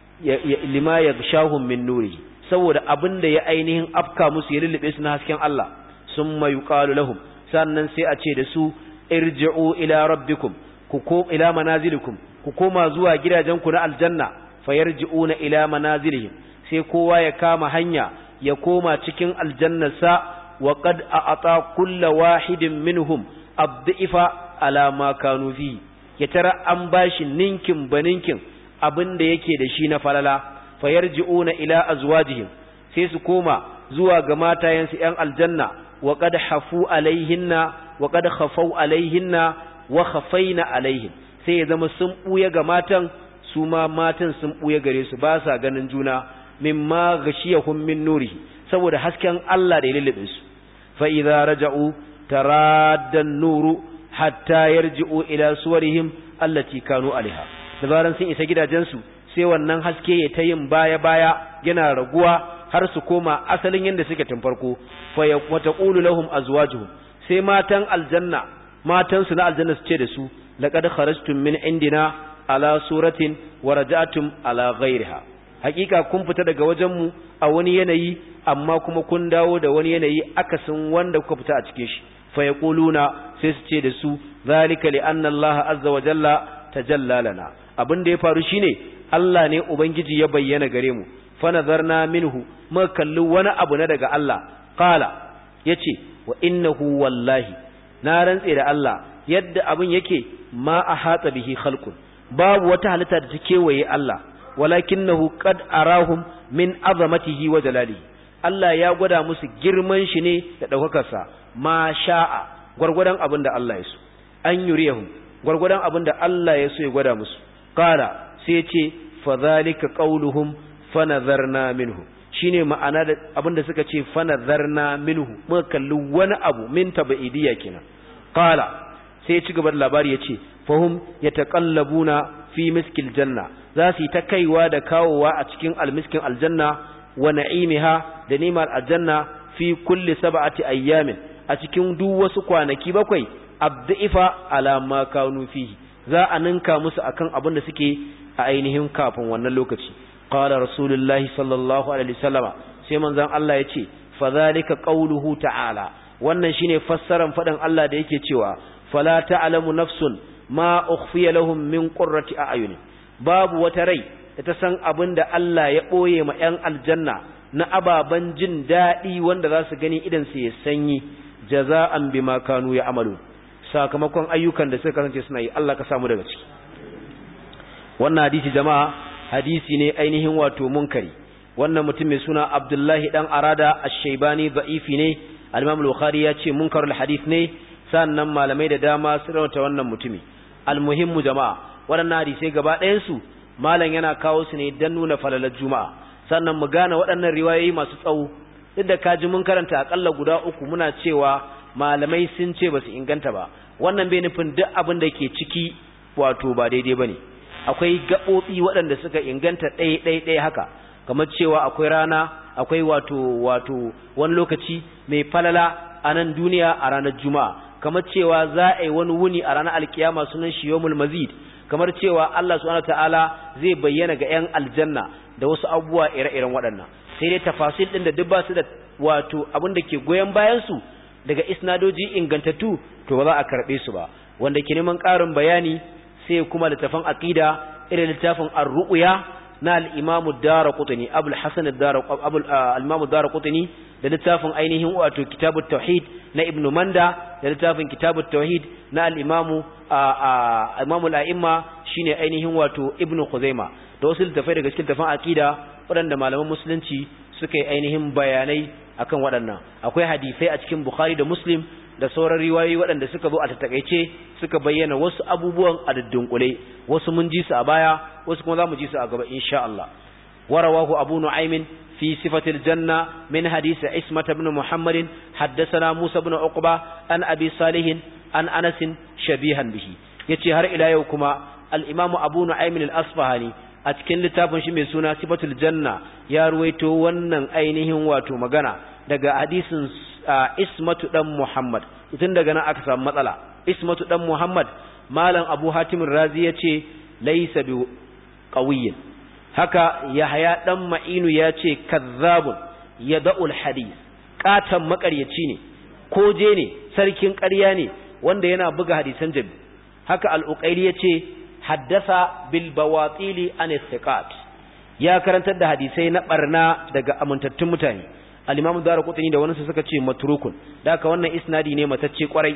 Speaker 1: yagshahum min nurihi saboda abinda ya ainihin afka musu ya lullube su na hasken Allah summa yuqalu lahum sannan sai a ce da su irji'u ila rabbikum ila manazilikum ku koma zuwa gidajenku na aljanna fayarji'una ila manazilihim sai kowa ya kama hanya ya koma cikin aljannarsa wa qad a'ata kullu wahidin minhum abdifa ala ma kanu fi ya tara an bashi ninkin baninkin abinda yake da shi na falala fayarji'una ila azwajihim sai su koma zuwa ga matayensu ‘yan aljanna wa qad hafu alaihinna wa qad khafau alaihinna wa khafaina alaihin sai ya zama sun buya ga matan su ma matan sun buya gare su ba sa ganin juna mimma ghashiyahum min nurihi saboda hasken Allah da ya lullube su fa idza raja'u taradda an-nuru hatta yarji'u ila suwarihim allati kanu alaiha dabaran sun isa gidajensu sai wannan haske ya ta yin baya yana raguwa har su koma asalin yanda suke tun farko fa yaqulu lahum azwajuhum sai matan aljanna matan su na aljanna su ce da su laqad kharajtum min indina ala suratin wa raja'tum ala ghayriha hakika kun fita daga wajen mu a wani yanayi amma kuma kun dawo da wani yanayi akasin wanda kuka fita a cikin shi fa yaquluna sai su ce da su zalika li anna Allah azza wa jalla tajalla lana abin da ya faru shine Allah ne ubangiji ya bayyana gare mu fa nazarna minhu ma kallu wani abu na daga Allah qala yace wa innahu wallahi na rantse da Allah yadda abin yake ma ahata bihi khalqun babu wata halitta da take waye Allah walakinahu qad arahum min azamatihi wa jalalihi Allah ya gwada musu girman shi ne da daukakarsa ma sha'a gurgurdan abin da Allah ya so an yuriyahum gurgurdan abin da Allah ya so ya gwada musu qala sai ya ce fa zalika qauluhum fa nazarna minhu shine ma'ana da abinda suka ce fa nazarna minhu muka kalli wani abu min tabaidiyya kenan qala sai ya ci gaba da labari yace fahum yataqallabuna fi miskil janna za su ta kaiwa da kawowa a cikin almiskin aljanna wa na'imiha da nimar aljanna fi kulli sab'ati ayyamin a cikin duk wasu kwanaki bakwai abdifa ala ma kanu fihi za a ninka musu akan abin da suke a ainihin kafin wannan lokaci qala rasulullahi sallallahu alaihi wasallama sai manzon Allah yace fa zalika qawluhu ta'ala wannan shine fassaran fadin Allah da yake cewa fala ta'lamu nafsun ma ukhfiya lahum min qurrati a'yun babu wata rai da ta san abin da Allah ya boye ma 'yan aljanna na ababan jin dadi wanda za su gani idan su ya sanyi jaza'an bima kanu ya'malu sakamakon ayyukan da suka kasance suna yi Allah ka samu daga ciki wannan hadisi jama'a hadisi ne ainihin wato munkari wannan mutum mai suna Abdullahi dan Arada Ash-Shaybani da'ifi ne al-Imam al-Bukhari ya ce munkarul hadith ne sannan malamai da dama sun rawata wannan mutumi al-muhimmu jama'a waɗannan hadisi gaba ɗayan su malam yana kawo su ne dan nuna falalar juma'a sannan mu gane waɗannan riwayoyi masu tsawo duk da kaji mun karanta akalla guda uku muna cewa malamai sun ce basu inganta ba wannan bai nufin duk abin da ke ciki wato ba daidai bane akwai gabobi waɗanda suka inganta ɗaya haka kamar cewa akwai rana akwai wato wani lokaci mai falala a nan duniya a ranar juma'a kamar cewa za a yi wani wuni a ranar alkiyama sunan shi yawmul mazid kamar cewa Allah subhanahu wataala zai bayyana ga 'yan aljanna da wasu abubuwa ire-iren waɗannan sai dai tafasil din da duk ba su da wato abin da ke goyen bayan su daga isnadoji ingantattu to ba za a karbe su ba wanda ke neman ƙarin bayani sai kuma littafin aqida irin littafin ar-ru'ya na al-Imam ad-Darqutni Abul Hasan al-Imam ad-Darqutni da littafin ainihin wato Kitabut Tauhid na Ibn Manda da littafin Kitabut Tauhid na al-Imam Imam al-A'imma shine ainihin wato Ibn Khuzaimah da wasu littafai daga cikin littafin aqida waɗanda malaman musulunci suka yi ainihin bayanai akan waɗannan akwai hadisai a cikin Bukhari da Muslim da sauran riwayoyi waɗanda suka zo a tattakaice suka bayyana wasu abubuwan a dunkule wasu mun ji su a baya wasu kuma zamu ji su a gaba insha Allah warawahu Abu Nu'aym fi sifatil janna min hadisi Ismah ibn Muhammad haddathana Musa ibn Uqba an Abi Salih an Anas shabihan bihi yace har ila yau kuma al-Imam Abu Nu'aym al-Asfahani a cikin littafin shi mai suna sifatul janna ya ruwaito wannan ainihin wato magana daga hadisin Ismatu dan Muhammad tun daga nan aka samu matsala Ismatu dan Muhammad malam Abu Hatim Razi yace laysa bi qawiyyin haka Yahya dan Ma'inu yace kazzabun yada'ul hadith katan makaryaci ne koje ne sarkin ƙarya ne wanda yana buga hadisan jabi haka al-Uqayli yace haddasa bil bawatili an thiqat ya karantar da hadisai na barna daga amintattun mutane al-Imam Darqutni da wani suka ce matrukun da haka wannan isnadi ne matacce kwarai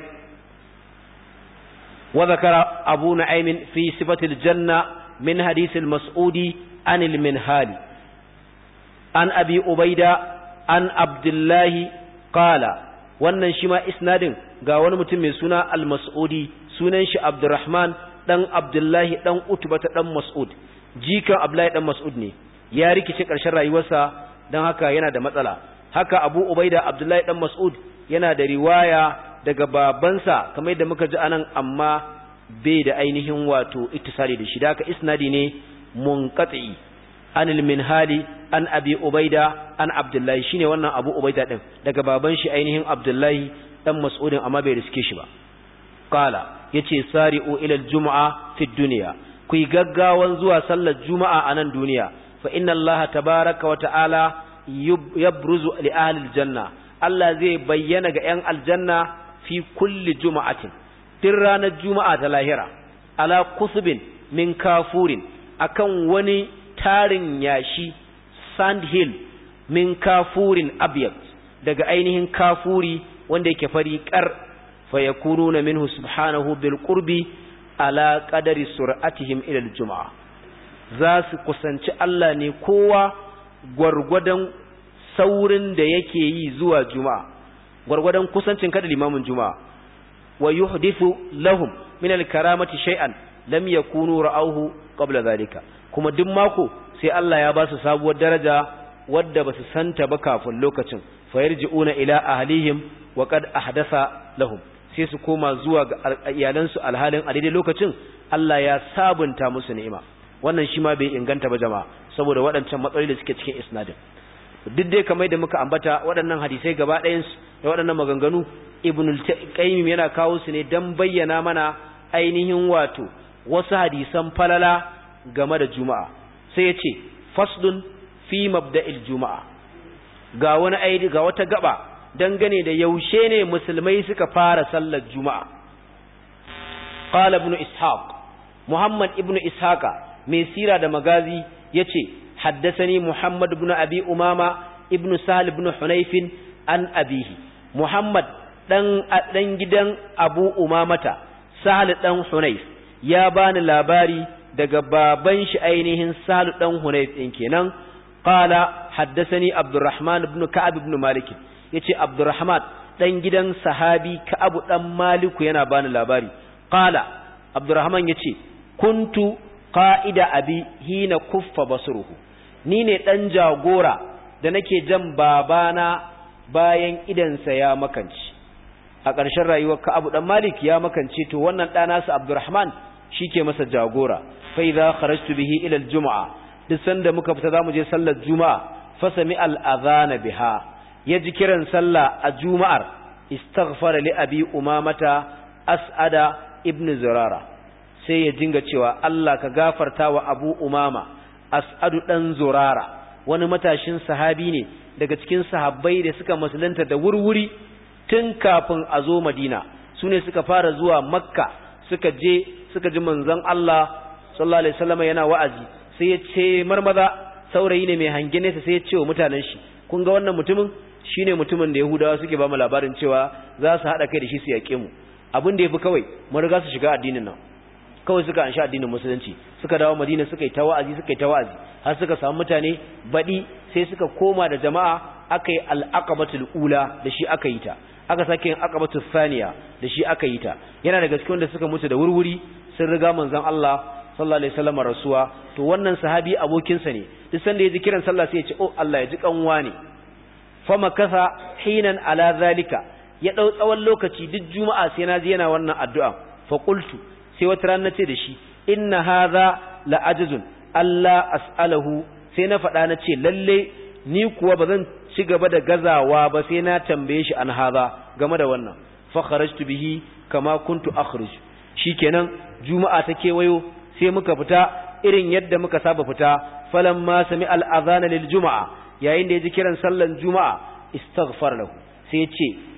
Speaker 1: wa zakara Abu Nu'aym fi sifatil janna min hadith al-Mas'udi an al-Minhali an Abi Ubaida an Abdullah qala wannan shi ma isnadin ga wani mutum mai suna al-Mas'udi sunan shi Abdurrahman dan Abdullahi dan Utbata dan Mas'ud jikan Abdullahi dan Mas'ud ne ya rikice karshen rayuwarsa dan haka yana da matsala haka Abu Ubaida Abdullahi dan Mas'ud yana da riwaya daga babansa kamar yadda muka ji anan amma bai da ainihin wato ittisali da shi da haka isnadi ne munqati anil minhali an Abi Ubaida an Abdullahi shine wannan Abu Ubaida din daga baban shi ainihin Abdullahi dan Mas'udin amma bai riske shi ba qala yace sari'u ila al-jum'a fi dunya ku gaggawan zuwa sallar juma'a a nan duniya fa inna Allah tabaaraka wa ta'ala yabruzu li ahli al-janna Allah zai bayyana ga 'yan aljanna fi kulli juma'atin din ranar juma'a ta lahira ala kusubin min kafurin akan wani tarin yashi sand hill min kafurin abyad daga ainihin kafuri wanda yake fari kar fayakununa minhu subhanahu bil qurbi ala qadari sur'atihim ila al jum'a za su kusanci Allah ne kowa gwargwadon saurin da yake yi zuwa juma'a gwargwadon kusancin kada limamin juma'a wa yuhdithu lahum min al karamati shay'an lam yakunu ra'awhu qabla zalika kuma duk mako sai Allah ya ba su sabuwar daraja wadda ba su santa ba kafin lokacin fayarji'una ila ahlihim wa qad ahdasa lahum sai su koma zuwa ga iyalansu alhalin a daidai lokacin Allah ya sabunta musu ni'ima wannan shi ma bai inganta ba jama'a saboda waɗancan matsaloli da suke cikin isnadin duk dai kamar da muka ambata waɗannan hadisai gaba ɗayan su da waɗannan maganganu ibnul qayyim yana kawo su ne dan bayyana mana ainihin wato wasu hadisan falala game da juma'a sai ya ce faslun fi mabda'il juma'a ga wani aidi ga wata gaba dangane da yaushe ne musulmai suka fara sallar juma'a qala ibn ishaq muhammad ibn ishaqa mai sira da magazi yace haddathani muhammad ibn abi umama ibn sahl ibn hunayf an abihi muhammad dan gidan abu umamata sahl dan hunayf ya bani labari daga baban shi ainihin sahl dan hunayf din kenan qala haddathani abdurrahman ibn ka'ab ibn malik yace abdurrahman dan gidan sahabi ka'ab dan maliku yana bani labari qala abdurrahman yace kuntu qa'ida abi hina kuffa basruhu ni ne dan jagora da nake jan babana bayan idansa ya makanci a ƙarshen rayuwar ka'ab dan malik ya makance to wannan dana sa abdurrahman shike masa jagora fa idza kharajtu bihi ila aljum'a duk sanda muka fita zamu je sallar juma'a fa sami al-adhan biha yaji kiran sallah a juma'ar istaghfara li abi umamata as'ada ibn zurara sai ya dinga cewa Allah ka gafarta wa abu umama as'adu dan zurara wani matashin sahabi ne daga cikin sahabbai da suka musulunta da wurwuri tun kafin a zo madina sune suka fara zuwa makka suka ji manzon Allah sallallahu alaihi wasallam yana wa'azi sai ya ce marmaza saurayi ne mai hange nesa sai ya ce wa mutanen shi kun ga wannan mutumin shine mutumin da Yahudawa suke ba mu labarin cewa za su hada kai da shi su yake mu abin da yafi kawai mun riga su shiga addinin nan kawai suka ansha addinin musulunci suka dawo Madina suka yi ta wa'azi har suka samu mutane badi sai suka koma da jama'a akai al-aqabatul ula da shi aka yi ta aka sake yin aqabatul thaniya da shi aka yi ta yana daga cikin wanda suka mutu da wurwuri sun riga manzon Allah sallallahu alaihi wasallam rasuwa to wannan sahabi abokin sa ne duk sanda ya ji kiran sallah sai ya ce oh Allah ya ji kanwa ne fama kasa hinan ala zalika ya dau tsawon lokaci duk juma'a sai naji yana wannan addu'a fa qultu sai wata ran nace da shi inna hadha la ajzun alla as'alahu sai na faɗa nace lalle ni kuwa bazan ci gaba da gazawa ba sai na tambaye shi an hadha game da wannan fa kharajtu bihi kama kuntu akhruj shikenan juma'a ta kewayo sai muka fita irin yadda muka saba fita falamma sami al-adhan lil juma'a yayin da yaji kiran sallan juma'a istaghfar lahu sai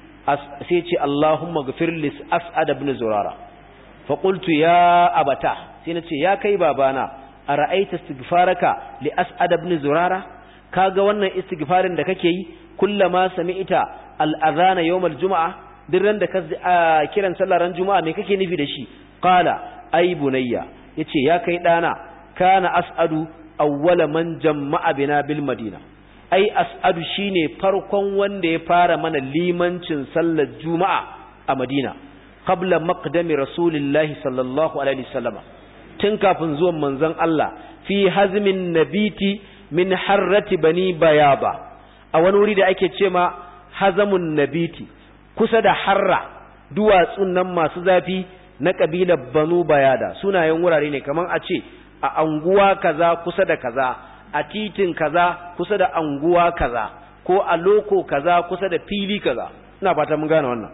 Speaker 1: ya ce Allahumma ghfir li as'ad ibn zurara fa qultu ya abata sai nace ya kai babana ara'aita istighfaraka li as'ad ibn zurara kaga wannan istighfarin da kake yi kullama sami'ta al-adhan yawm al-jum'a dirran da ka kiran sallar ran juma'a me kake nufi da shi qala ay bunayya yace ya kai dana kana as'adu awwala man jama'a bina bil madina ai as'adu shine farkon wanda ya fara mana limancin sallar juma'a a madina qabla maqdami rasulillahi sallallahu alaihi wasallam tun kafin zuwan manzon Allah fi hazmin nabiti min harrati bani bayaba a wani wuri da ake cewa hazamun nabiti kusa da harra duwatsun nan masu zafi na kabilar banu bayada sunayen wurare ne kaman a ce a anguwa kaza kusa da kaza a titin kaza kusa da anguwa kaza ko a loko kaza kusa da fili kaza ina fata mun gane wannan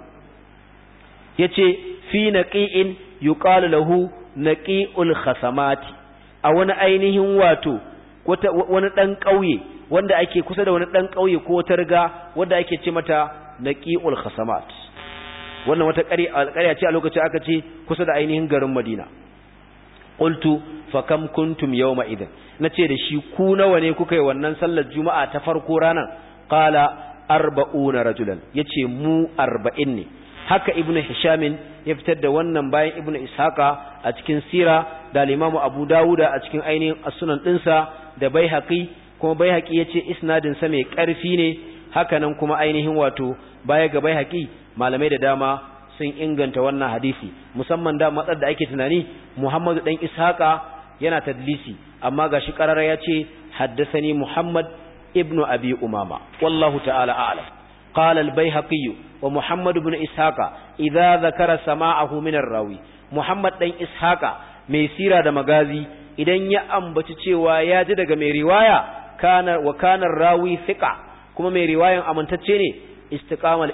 Speaker 1: yace fi naqi'in yuqalu lahu naqi'ul khasamati a wani ainihin wato wani dan kauye wanda ake kusa da wani dan kauye ko wata riga wanda ake ce mata naqi'ul khasamat wannan wata ƙarya ce a lokacin aka ce kusa da ainihin garin Madina qultu fa kam kuntum yawma idin nace da shi ku nawa ne kuka yi wannan sallar juma'a ta farko ranar qala 40 rajulan yace mu 40 ne haka ibnu hishamin ya fitar da wannan bayan ibnu ishaqa a cikin sira da al-imamu abu dawuda a cikin ainihin as-sunan dinsa da baihaqi kuma baihaqi yace isnadin sa mai karfi ne haka nan kuma ainihin wato baya ga baihaqi malamai da dama sun inganta wannan hadisi musamman da matsar da ake tunani Muhammadu dan Ishaqa yana tadlisi amma gashi qarara yace haddathani Muhammad ibn Abi Umama wallahu ta'ala a'lam qala al-Baihaqi wa Muhammad ibn Ishaqa idza dhakara sama'ahu min ar-rawi Muhammad dan Ishaqa mai sira da magazi idan ya ambaci cewa ya ji daga mai riwaya kana rawi thiqa kuma mai riwayan amintacce ne istiqamal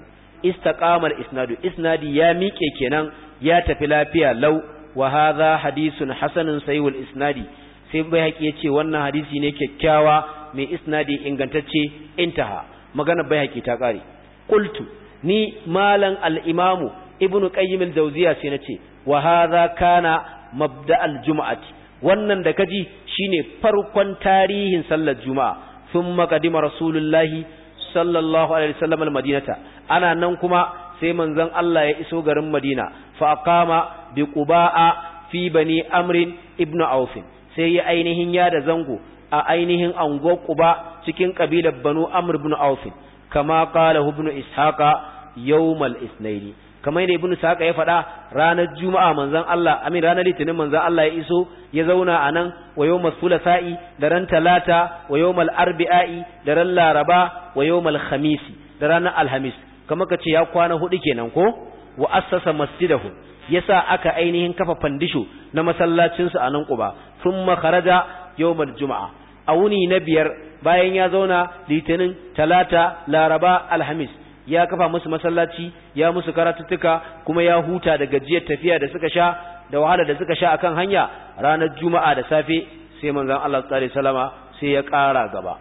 Speaker 1: isnadu isnadi ya miƙe kenan ya tafi lafiya law wa hadha hadithun hasanun sahihul isnadi sai Baihaqi yace wannan hadisi ne kyakkyawa mai isnadi ingantacce intaha magana Baihaqi ta kare qultu ni malan al-imamu ibnu qayyim al-jawziya sai nace wa hadha kana mabda al-jum'ati wannan da kaji shine farkon tarihin sallar juma'a thumma qadima rasulullahi sallallahu alaihi wasallam al-madinata ana nan kuma sai manzon Allah ya iso garin Madina fa aqama bi quba'a fi bani amr ibn auf sai ya ainihin ya da zango a ainihin anguwar Quba cikin kabilar banu amr ibn auf kama qala ibn ishaqa yawmal isnaini kamar yadda ibnu saka ya faɗa ranar juma'a manzon Allah ranar litinin manzon Allah ya iso ya zauna anan wa yawmal thulasa'i da ran talata wa yawmal arbi'i da ran laraba wa yawmal khamisi da ranar alhamis kamar kace ya kwana hudu kenan ko wa assasa masjidahu yasa aka ainihin kafa fandisho na masallacin su anan Quba thumma kharaja yawmal juma'a a wuni na biyar bayan ya zauna litinin talata laraba alhamis ya kafa musu masallaci ya musu karatuttuka kuma ya huta da gajiyar tafiya da suka sha da wahala da suka sha akan hanya ranar juma'a da safe sai manzon Allah sallallahu alaihi wasallama sai ya ƙara gaba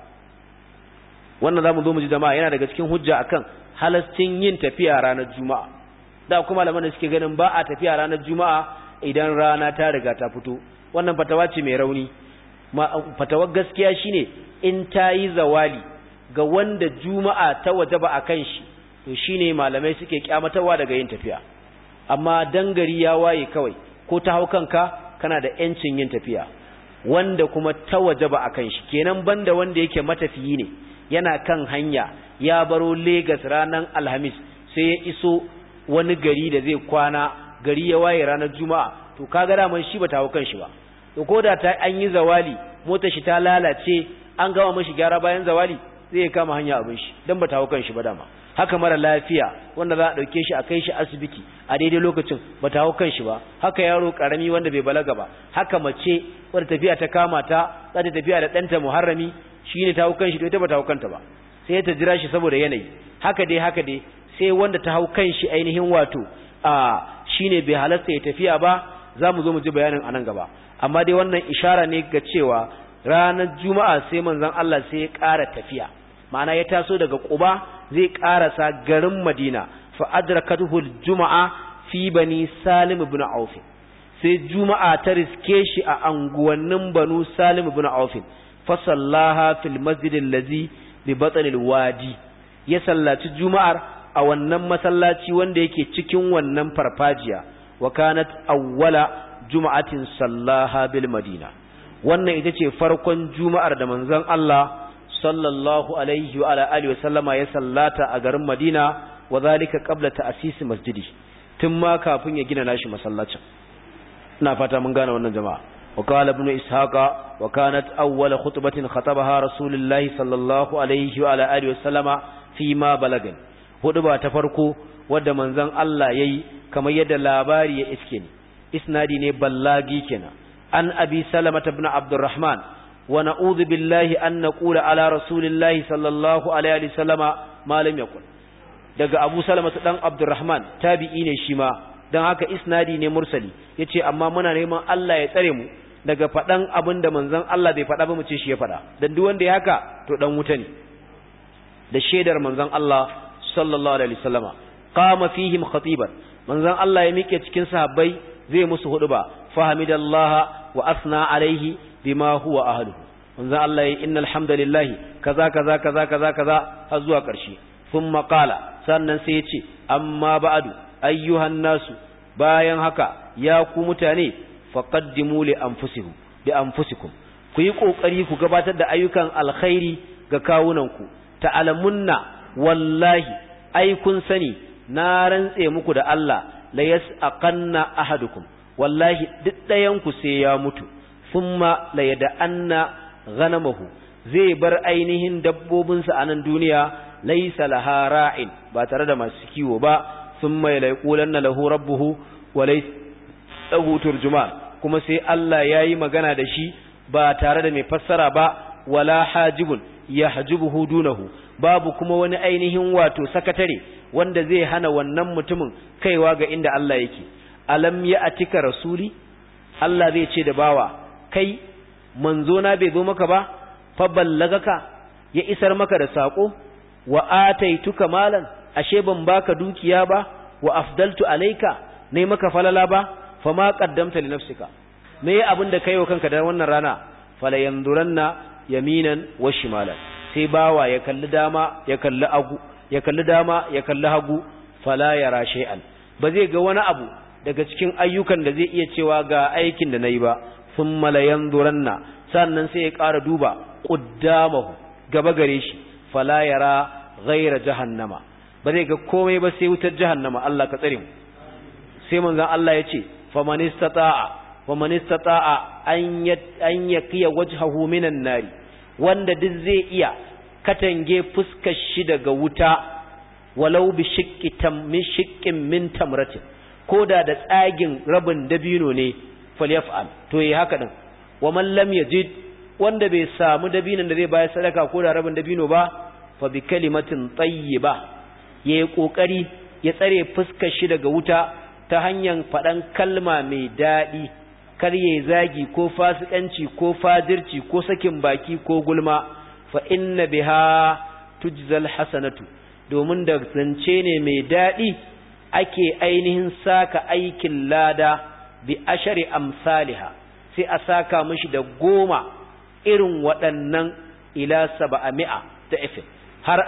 Speaker 1: wannan zamu zo mu ji jama'a yana daga cikin hujja akan halascin yin tafiya ranar juma'a da kuma malaman da suke ganin ba a tafiya ranar juma'a idan rana ta riga ta fito wannan fatawa ce mai rauni fatawar gaskiya shine in ta yi zawali ga wanda juma'a ta wajaba akan shi to shine malamai suke kyamatawa daga yin tafiya amma dan gari ya waye kawai ko ta hau kanka kana da yancin yin tafiya wanda kuma ta wajaba akan shi kenan banda wanda yake matafiyi ne yana kan hanya ya baro Lagos ranar Alhamis sai ya iso wani gari da zai kwana gari ya waye ranar Juma'a to kaga daman shi ba ta hau kan shi ba to koda ta an yi zawali motar shi ta lalace an gama mashi gyara bayan zawali zai kama hanya abin shi dan ba ta hau kan shi ba dama haka mara lafiya wanda za a dauke shi a kai shi asibiti a daidai lokacin ba ta hau kan shi ba haka yaro karami wanda bai balaga ba haka mace wanda tafiya ta kama ta za ta tafiya da ɗanta muharrami shine ta hau kan shi to ita ba ta hau kanta ba sai ta jira shi saboda yanayi haka dai sai wanda ta hau kan shi ainihin wato shine bai halasta ya tafiya ba za mu zo mu ji bayanin anan gaba amma dai wannan ishara ne ga cewa ranar juma'a sai manzon Allah sai ya ƙara tafiya ma'ana ya taso daga Quba zai ƙarasa garin Madina fa adrakatuhu al-juma'a fi bani Salim ibn Auf sai juma'a ta riske shi a anguwannin banu Salim ibn Auf fa sallaha fil masjid allazi bi batn al-wadi ya sallaci juma'ar a wannan masallaci wanda yake cikin wannan farfajiya wa kanat awwala juma'atin sallaha bil Madina wannan ita ce farkon juma'ar da manzon Allah sallallahu alaihi wa alihi wasallama ya sallata a garin Madina wa zalika qabla ta'sis masjidi tun ma kafin ya gina nashi masallacin ina fata mun gane wannan jama'a wa qala ibn ishaqa wa kanat awwal khutbatin khatabaha rasulullahi sallallahu alaihi wa alihi wasallama fi ma balagan huduba ta farko wadda manzon Allah yayi kamar yadda labari ya iske ni isnadi ne ballagi kenan an abi salama ibn abdurrahman wa na'udhu billahi an naqula ala rasulillahi sallallahu alaihi wasallama ma lam yakun daga abu salama dan abdurrahman tabi'i ne shi ma dan haka isnadi ne mursali yace amma muna neman Allah ya tsare mu daga fadan abinda manzon Allah bai fada ba mu ce shi ya fada dan duk wanda ya haka to dan wuta ne da shedar manzon Allah sallallahu alaihi wasallama qama fihim khatiban manzon Allah ya mike cikin sahabbai zai musu huduba fahamidallaha wa asna alaihi bima huwa ahluhu manzon Allah ya innal hamdalillahi kaza har zuwa ƙarshe thumma qala sannan sai ya ce amma ba'du ayyuhan nasu bayan haka ya ku mutane faqaddimu li anfusikum ku yi kokari ku gabatar da ayyukan alkhairi ga kawunanku ta'alamunna wallahi ai kun sani na rantse muku da Allah la yas'aqanna ahadukum wallahi duk ɗayan ku sai ya mutu thumma la yad'anna ghanamahu zai bar ainihin dabbobinsa a nan duniya laysa laha ra'in ba tare da masu kiwo ba thumma yaqulanna lahu rabbuhu wa laysa lahu turjuman kuma sai Allah yayi magana da shi ba tare da mai fassara ba wala hajibun yahjubuhu dunahu babu kuma wani ainihin wato sakatare wanda zai hana wannan mutumin kaiwa ga inda Allah yake alam ya atika rasuli Allah zai ce da bawa kai manzo na bai zo maka ba fa ballagaka ya isar maka da sako wa ataituka malan ashe ban baka dukiya ba wa afdaltu alayka ne maka falala ba fa ma qaddamta li nafsika me abin da kai wa kanka da wannan rana fala yanduranna yaminan wa shimalan sai bawa ya kalli dama ya kalli hagu ya kalli dama ya kalli hagu fala yara shay'an ba zai ga wani abu daga cikin ayyukan da zai iya cewa ga aikin da nayi ba thumma la yanzuranna sannan sai ya ƙara duba quddamahu gaba gare shi fala yara ghayra jahannama ba zai ga komai ba sai wutar jahannama Allah ka tsare mu sai manzon Allah ya ce faman istata'a an yaqiya wajhahu minan nari wanda duk zai iya katange fuskar shi daga wuta walau bi shiqqin min tamratin koda da tsagin rabin dabino ne falyaf'al to yi haka din wa man lam yajid wanda bai samu dabinon da zai bayar sadaka koda rabin dabino ba fa bi kalimatin tayyiba yayi kokari ya tsare fuskar shi daga wuta ta hanyar fadan kalma mai dadi kar yayi zagi ko fasikanci ko fajirci ko sakin baki ko gulma fa inna biha tujzal hasanatu domin da zance ne mai dadi ake ainihin saka aikin lada bi ashari amsalha sai a saka mishi da 10 irin waɗannan ila 700 da ife har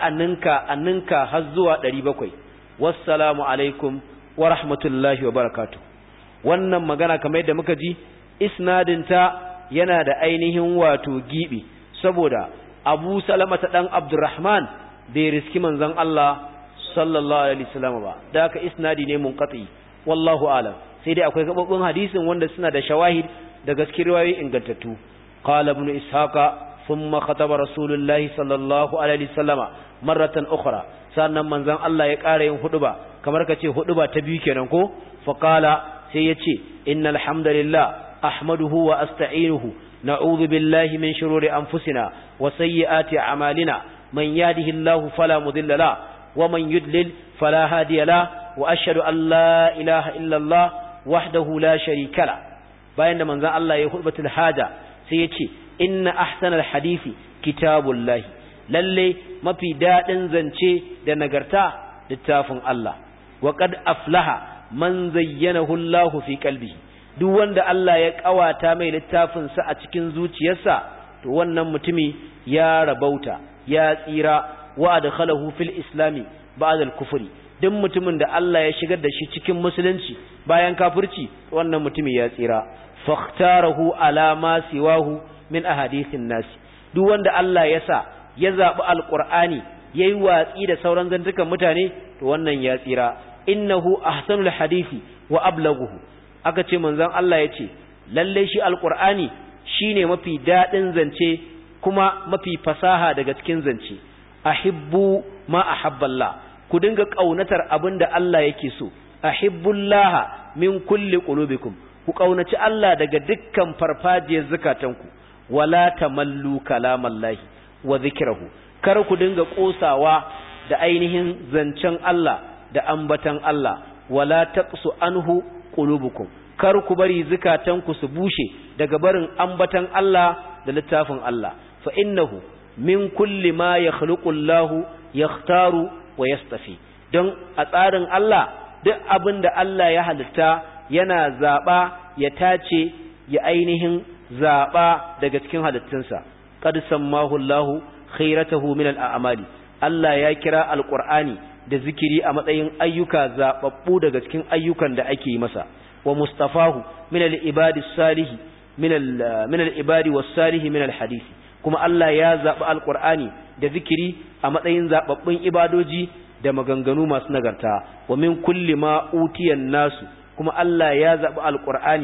Speaker 1: aninka har zuwa 700 wassalamu alaikum wa rahmatullahi wa barakatuh wannan magana kamar yadda muka ji isnadinta yana da ainihin wato gibi saboda Abu Salama ta dan Abdurrahman bai riski manzon Allah sallallahu alaihi wasallam ba da haka isnadi ne munqati wallahu alam sai dai akwai gababbun hadisin wanda suna da shawahid da gaskiyar riwayoyi ingantattu qala ibn ishaqa thumma khataba rasulullahi sallallahu alaihi wasallama marratan ukhra sannan manzon Allah ya ƙara yin huduba kamar kace huduba ta biyu kenan ko fa qala sai yace innal hamdalillah ahmaduhu wa asta'inuhu na'udhu billahi min shururi anfusina wa sayyiati a'malina man yahdihillahu fala mudilla la wa man yudlil fala hadiya la wa ashhadu an la ilaha illa Allah wahdahu la sharika la bayan da manzon Allah ya hudubatul haja sai yace inna ahsanal hadisi kitabullahi lalle mafi dadin zance da nagarta littafin Allah wa qad aflaha man zayyanahu Allah fi qalbihi duk wanda Allah ya kawata mai littafin sa a cikin zuciyarsa to wannan mutumi ya rabauta ya tsira wa adkhalahu fil islami ba'da al-kufri duk mutumin da Allah ya shigar da shi cikin musulunci bayan kafirci wannan mutumi ya tsira fakhtarahu ala ma siwahu min ahadithin nas duk wanda Allah ya sa ya zabi alqur'ani yayi watsi da sauran zantukan mutane to wannan ya tsira innahu ahsanul hadisi wa ablaghuhu aka ce manzon Allah yace lalle shi alqur'ani shine mafi dadin zance kuma mafi fasaha daga cikin zance ahibbu ma ahabballah ku dinga kaunatar abinda Allah yake so ahibbullaha min kulli qulubikum ku kaunaci Allah daga dukkan farfajiyar zakatanku wala tamallu kalamallahi wa zikrahu kar ku dinga kosawa da ainihin zancen Allah da ambatan Allah wala taqsu anhu qulubukum kar ku bari zakatanku su bushe daga barin ambatan Allah da littafin Allah fa innahu min kulli ma yakhluqu Allahu yakhtaru wa yastafi don a tsarin Allah duk abinda Allah ya halitta yana zaba ya tace ya ainihin zaba daga cikin halittunsa qad sammahu Allahu khairatahu min al-a'mali Allah ya kira alqur'ani da zikiri a matsayin ayyuka zababbu daga cikin ayyukan da ake yi masa wa mustafahu min al-ibadi salih min al-ibadi was-salih min al-hadith kuma Allah ya zabi alqur'ani da zikiri a matsayin zababbun ibadoji da maganganu masu nagarta wa min kulli ma utiyan nasu kuma Allah ya zabi alqur'ani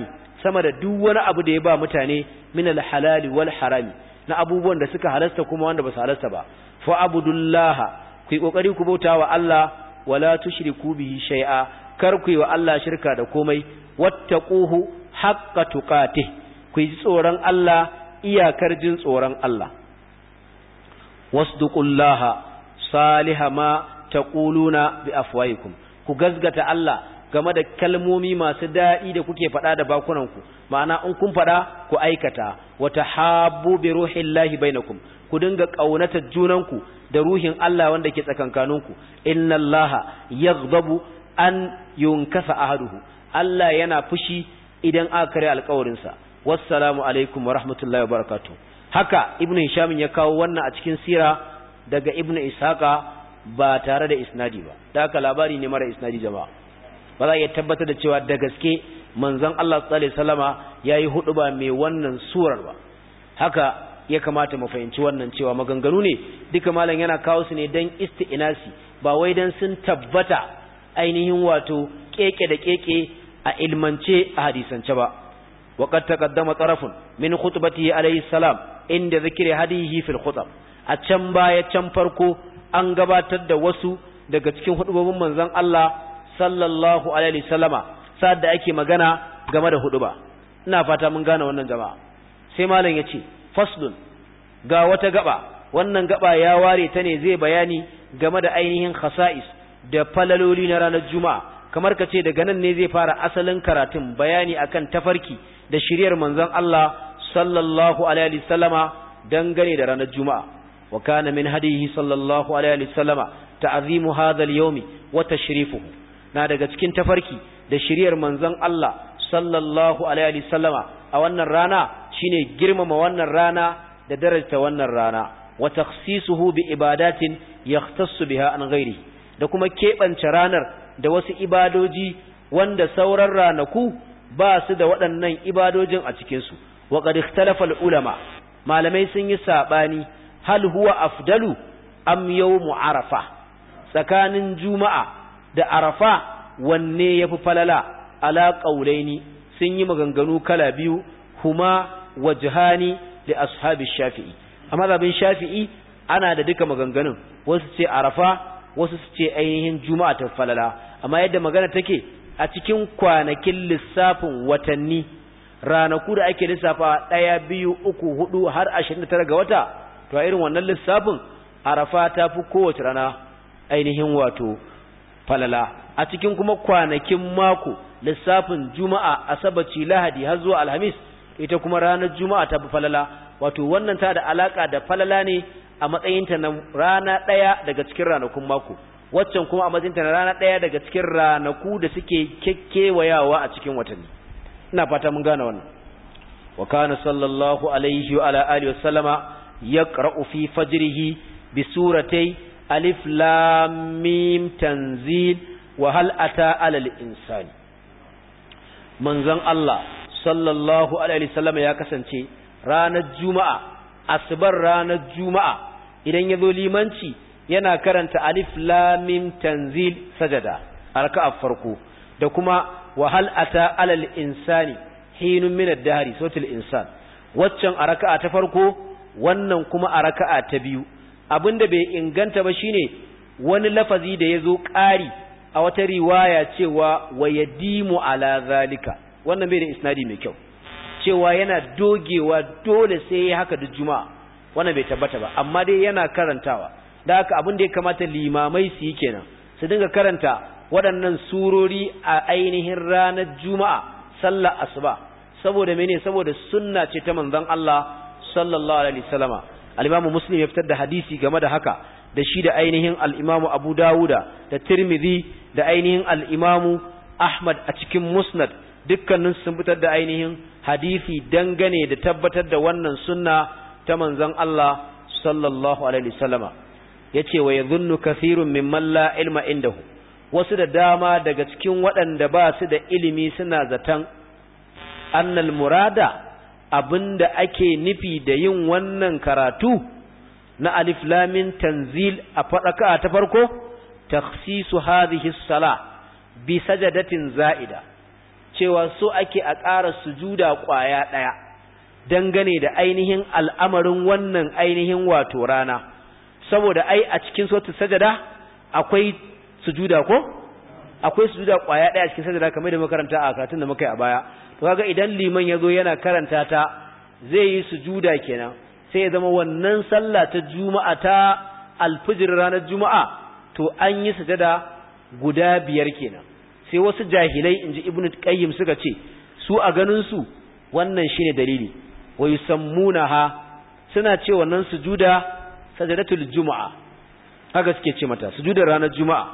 Speaker 1: sama da duk wani abu da ya ba mutane min al-halali wal harami na abubuwan da suka halasta kuma wanda ba su halasta ba fa abudullaha ku yi kokari ku bauta wa Allah wala tushriku bihi shay'a kar ku yi wa Allah shirka da komai wattaquhu haqqa tuqatih ku yi tsoron Allah iyakar jin tsoron Allah wasduqullaha saliha ma taquluna bi afwaikum ku gazgata Allah game da kalmomi masu daɗi da kuke faɗa da bakunanku ma'ana in kun faɗa ku aikata wa tahabbu bi ruhillahi bainakum ku dinga ƙaunatar junanku da ruhin Allah wanda ke tsakankaninku innallaha yaghdabu an yunkasa ahaduhu Allah yana fushi idan aka kare alƙawarinsa wassalamu alaikum wa rahmatullahi wa barakatuh haka ibnu hisham ya kawo wannan a cikin sira daga ibnu ishaqa ba tare da isnadi ba da haka labari ne mara isnadi jama'a ba za a iya tabbatar da cewa da gaske manzon Allah sallallahu alaihi wasallama yayi huduba mai wannan surar ba haka ya kamata mu fahimci wannan cewa maganganu ne duka malam yana kawo su ne dan isti'nasi ba wai dan sun tabbata ainihin wato keke da keke a ilmance a hadisance ba waqad taqaddama tarafun min khutbatihi alayhi salam inda zikri hadihi fil khutab a can baya can farko an gabatar da wasu daga cikin hudubobin manzon Allah sallallahu alaihi wasallama sa'ad da ake magana game da huduba ina fata mun gane wannan jama'a sai malam yace faslun ga wata gaba wannan gaba ya ware ta ne zai bayani game da ainihin khasa'is da falaloli na ranar juma'a kamar kace daga nan ne zai fara asalin karatun bayani akan tafarki da shiriyar manzon Allah sallallahu alaihi wasallama dangane da ranar juma'a wa kana min hadihi sallallahu alaihi wasallama ta'zimu hadha al-yawmi wa tashrifuhu na daga cikin tafarki da shiriyar manzon Allah sallallahu alaihi wasallama a wannan rana shine girmama wannan rana da darajarta wannan rana wa takhsisuhu bi ibadatin yahtassu biha an ghairi da kuma keɓance ranar da wasu ibadoji wanda sauran ranaku ba su da waɗannan ibadojin a cikin su wa qad ikhtalafa ulama malamai sun yi sabani hal huwa afdalu am yawmu arafa tsakanin juma'a da arafa wanne yafi falala ala qaulaini sun yi maganganu kala biyu huma wajhani li ashabi shafi'i a mazhabin shafi'i ana da duka maganganun wasu ce arafa wasu su ce ainihin juma'a ta falala amma yadda magana take a cikin kwanakin lissafin watanni ranaku da ake lissafa 1 2 3 4 har 29 ga wata to a irin wannan lissafin arafa ta fi kowace rana ainihin wato falala a cikin kuma kwanakin mako lissafin juma'a asabaci lahadi har zuwa alhamis ita kuma ranar juma'a ta fi falala wato wannan ta da alaka da falala ne a matsayinta na rana ɗaya daga cikin ranakun mako waccan kuma a matsayinta na rana ɗaya daga cikin ranaku da suke kekkewayawa a cikin watanni ina fata mun gane wannan wa kana sallallahu alaihi wa ala alihi wa sallama yaqra'u fi fajrihi bi suratay alif lam mim tanzil wa hal ata ala al insani manzon Allah sallallahu alaihi wa sallama ya kasance ranar juma'a asbar ranar juma'a idan yazo limanci yana karanta alif lam mim tanzil sajada arka'a farko da kuma wa hal ata alal insani hinun min ad-dahri suratul insan waccan arka'a ta farko wannan kuma arka'a ta biyu abinda bai inganta ba shine wani lafazi da yazo ƙari a wata riwaya cewa wayadimu ala zalika wannan bai da isnadi mai kyau cewa yana dogewa dole sai ya haka da juma'a wannan bai tabbata ba amma dai yana karantawa da haka abin da ya kamata limamai su yi kenan su dinga karanta waɗannan surori a ainihin ranar juma'a sallar asuba saboda mene saboda sunna ce ta manzon Allah sallallahu alaihi wasallama al-Imam Muslim ya fitar da hadisi game da haka da shi da ainihin al-Imam Abu Dawuda da Tirmidhi da ainihin al-Imam Ahmad a cikin Musnad dukkanin sun fitar da ainihin hadisi dangane da tabbatar da wannan sunna ta manzon Allah sallallahu alaihi wasallama yace wa yadhunnu kathirun mimman la ilma indahu wasu da dama daga cikin waɗanda ba su da ilimi suna zatan annal murada abinda ake nufi da yin wannan karatu na alif lam mim tanzil a fadaka ta farko takhsisu hadhihi as-salah bi sajadatin za'ida cewa so ake a ƙara sujuda ƙwaya ɗaya dangane da ainihin al'amarin wannan ainihin wato rana, saboda ai a cikin suratul sajada akwai sujuda ko akwai sujuda ƙwaya ɗaya a cikin sajada kamar da makaranta a karatun da muka yi a baya. To kaga idan liman yazo yana karanta ta zai yi sujuda kenan, sai ya zama wannan sallah ta juma'a ta alfijir ranar juma'a to an yi sujada guda 5 kenan. Sai wasu jahilai inji ibnu qayyim suka ce su a ganin su wannan shine dalili, wa yusammunaha suna ce wannan sujuda sajadatul juma'a, haka suke ce mata sujudar ranar juma'a.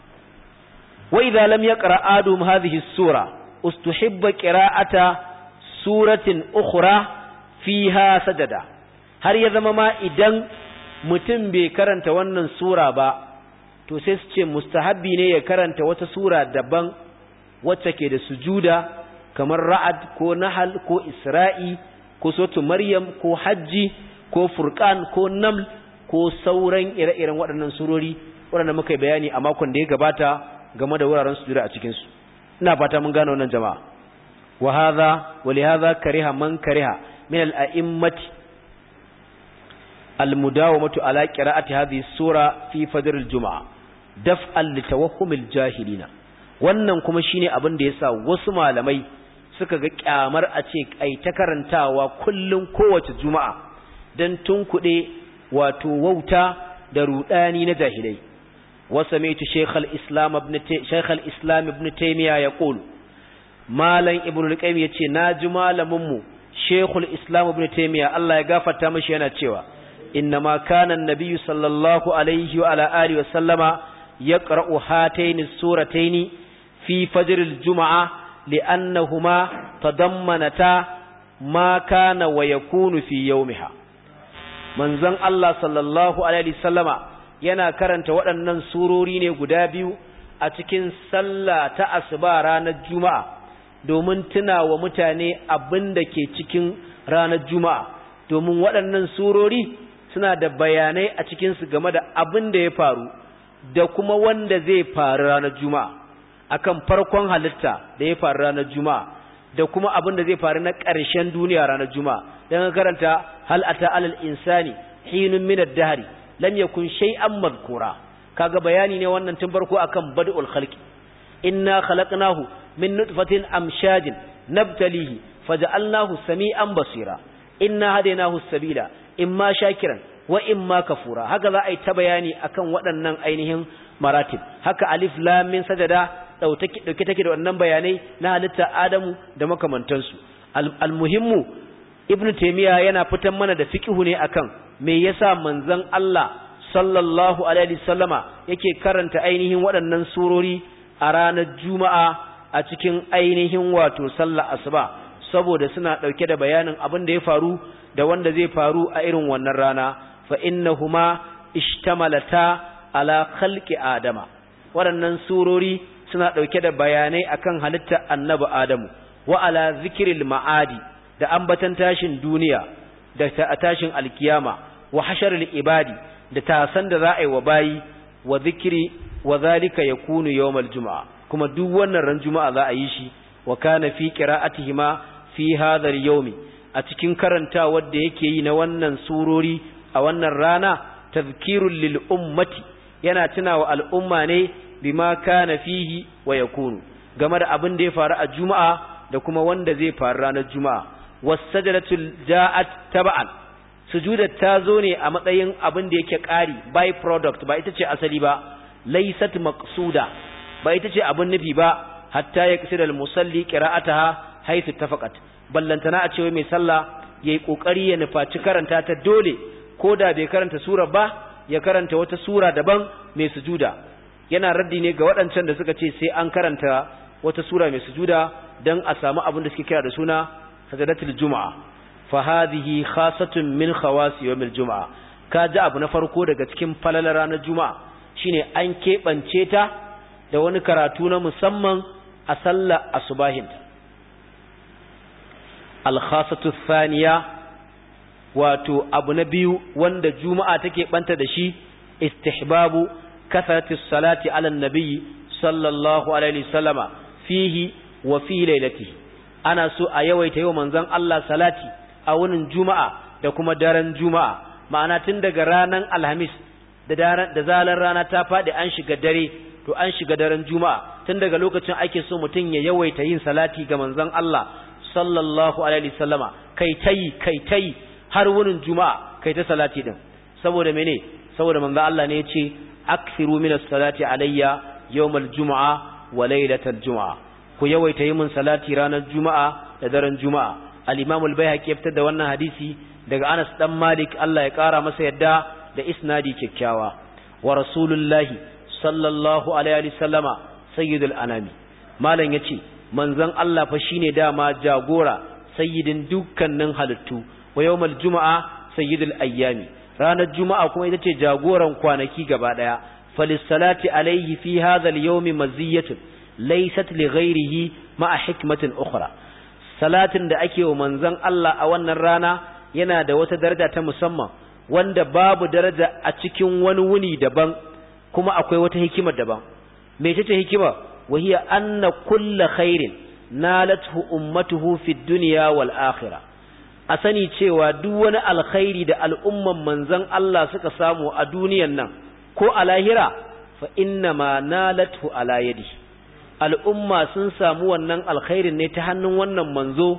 Speaker 1: wa idza lam yaqra adum hadhihi as-sura ustuhibba qira'ata suratin ukhra fiha sajada. Har ya zama ma idan mutum bai karanta wannan sura ba to sai su ce mustahabbi ne ya karanta wata sura daban wacce ke da sujuda kamar ra'ad ko nahl ko isra'i ko suratu maryam ko hajji ko furqan ko naml ko sauran ire-iren waɗannan surori waɗanda muka yi bayani a makon da ya gabata game da wuraren sujuda a cikin su. Ina fata mun gane wannan jama'a. wa li hadha kariha man kariha min al-a'immati al-mudawamatu ala qira'ati hadhihi sura fi fajr al-jum'a daf'an li tawahhum al-jahilina. Wannan kuma shine abin da yasa wasu malamai suka ga kyamar a ce ai ta karantawa kullun kowace juma'a dan tunkude wato wauta da rudani na jahilai. وسمعت شيخ الإسلام ابن تيمية يقول مالن ابن القيم yace naji malamin mu Sheikhul Islam Ibn Taymiyyah Allah ya gafarta mishi yana cewa innama kana an-nabiy sallallahu alaihi wa ala alihi wa sallama yaqra'u hatayn as-suratayn fi fajr al-jum'ah li'annahuma tadammanata ma kana wa yakunu fi yawmiha. Manzon Allah sallallahu alaihi wa sallama yana karanta waɗannan surori ne guda biyu a cikin sallah ta asuba ranar juma'a domin tuna wa mutane abin da ke cikin ranar juma'a, domin waɗannan surori suna da bayanai a cikinsu game da abin da ya faru da kuma wanda zai faru ranar juma'a, akan farkon halitta da ya faru ranar juma'a da kuma abin da zai faru na ƙarshen duniya ranar juma'a. don karanta hal ata alal insani hinun min ad-dahri lam yakun shay'an madhkura, kaga bayani ne wannan tun farko akan bad'ul khalqi. inna khalaqnahu min nutfatin amshajin nabtalihi faj'alnahu sami'an basira inna hadaynahu as-sabila imma shakiran wa imma kafura. haka za a yi ta bayani akan waɗannan ainihin maratib. haka alif lam mim sajada dauke take da wannan bayanai na halitta Adamu da makamantansu. al-muhimmu ibnu taymiya yana fitan mana da fiqhu ne akan me yasa manzon Allah sallallahu alaihi wasallama yake karanta ainihin waɗannan surori a ranar juma'a a cikin ainihin wato sallar asuba, saboda suna dauke da bayanin abin da ya faru da wanda zai faru a irin wannan rana. fa innahuma ishtamalata ala khalqi adama, waɗannan surori suna dauke da bayanai akan halittar annabi Adamu, wa ala zikril ma'adi, da ambatan tashin duniya da tashin alkiyama, wa hasharil ibadi, da tasan da za a yi wa bayi, wa zikri wa zalika yakunu yawmal juma'a, kuma duk wannan ran juma'a za a yi shi. wa kana fi qira'atihima fi hadha al-yawmi, a cikin karantawar da yake yi na wannan surori a wannan rana, tadhkirul lil ummati, yana tunawa al'umma ne bima kana fihi wa yakunu, game da abin da ya faru a juma'a da kuma wanda zai faru ranar juma'a. was-sajdatul ja'at tab'an, sujudar ta zo ne a matsayin abin da yake ƙari, by product, ba ita ce asali ba. laysat maqsuda, ba ita ce abin nufi ba. hatta yaqsidal musalli qira'ataha haythu tafaqat, ballantana a cewa mai sallah yayi kokari ya nufaci karanta ta dole, koda bai karanta sura ba ya karanta wata sura daban mai sujuda. yana raddi ne ga waɗancan da suka ce sai an karanta wata sura mai sujuda dan a samu abin da suke kira da suna sajadatul juma'a. fa hadhihi khasatun min khawas yawmil juma'a, ka ji abu na farko daga cikin falalar ranar juma'a shine an keɓance ta da wani karatu na musamman a sallar asubahin. al-khasatu thaniya, wato abu na biyu wanda juma'a take banta da shi, istihbabu kasratis salati ala nabi sallallahu alaihi wasallama fihi wa fi lailatihi ana so a yawaita yau manzon Allah salati a wunin juma'a da kuma daren juma'a ma'ana tun daga ranar alhamis da zalar rana ta faɗi an shiga dare to an shiga daren juma'a tun daga lokacin ake so mutum ya yawaita yin salati ga manzon Allah sallallahu alaihi wasallama kai tai har wurin juma'a kai ta salati din saboda mene saboda manzon Allah ne yace akthiru minas salati alayya yawmal juma'a wa laylatal juma'a ku yawaita yin salati ranar juma'a da daren juma'a al-imam al-baihaqi ya fitar da wannan hadisi daga Anas dan Malik Allah ya kara masa yadda da isnadi kyakkyawa wa rasulullahi sallallahu alaihi wasallama sayyidul anami malam yace manzon Allah fa shine dama jagora sayyidin dukkanin halittu wa yawmal juma'a sayyidul ayyami ranar juma'a kuma ita ce jagoran kwanaki gaba daya falisalati alaihi fi hadha al-yawmi maziyatun laysat li ghayrihi ma'a hikmatin ukhra salatin da ake wa manzon Allah a wannan rana yana da wata daraja ta musamman wanda babu daraja a cikin wani wuni daban kuma akwai wata hikima daban mecece hikima wahiya anna kullu khairin nalathu ummatuhu fid dunya wal akhirah a sani cewa duk wani alkhairi da al'umman manzon Allah suka samu a duniyan nan ko a lahira fa inna ma nalathu ala yadi al'umma sun samu wannan alkhairin ne ta hannun wannan manzo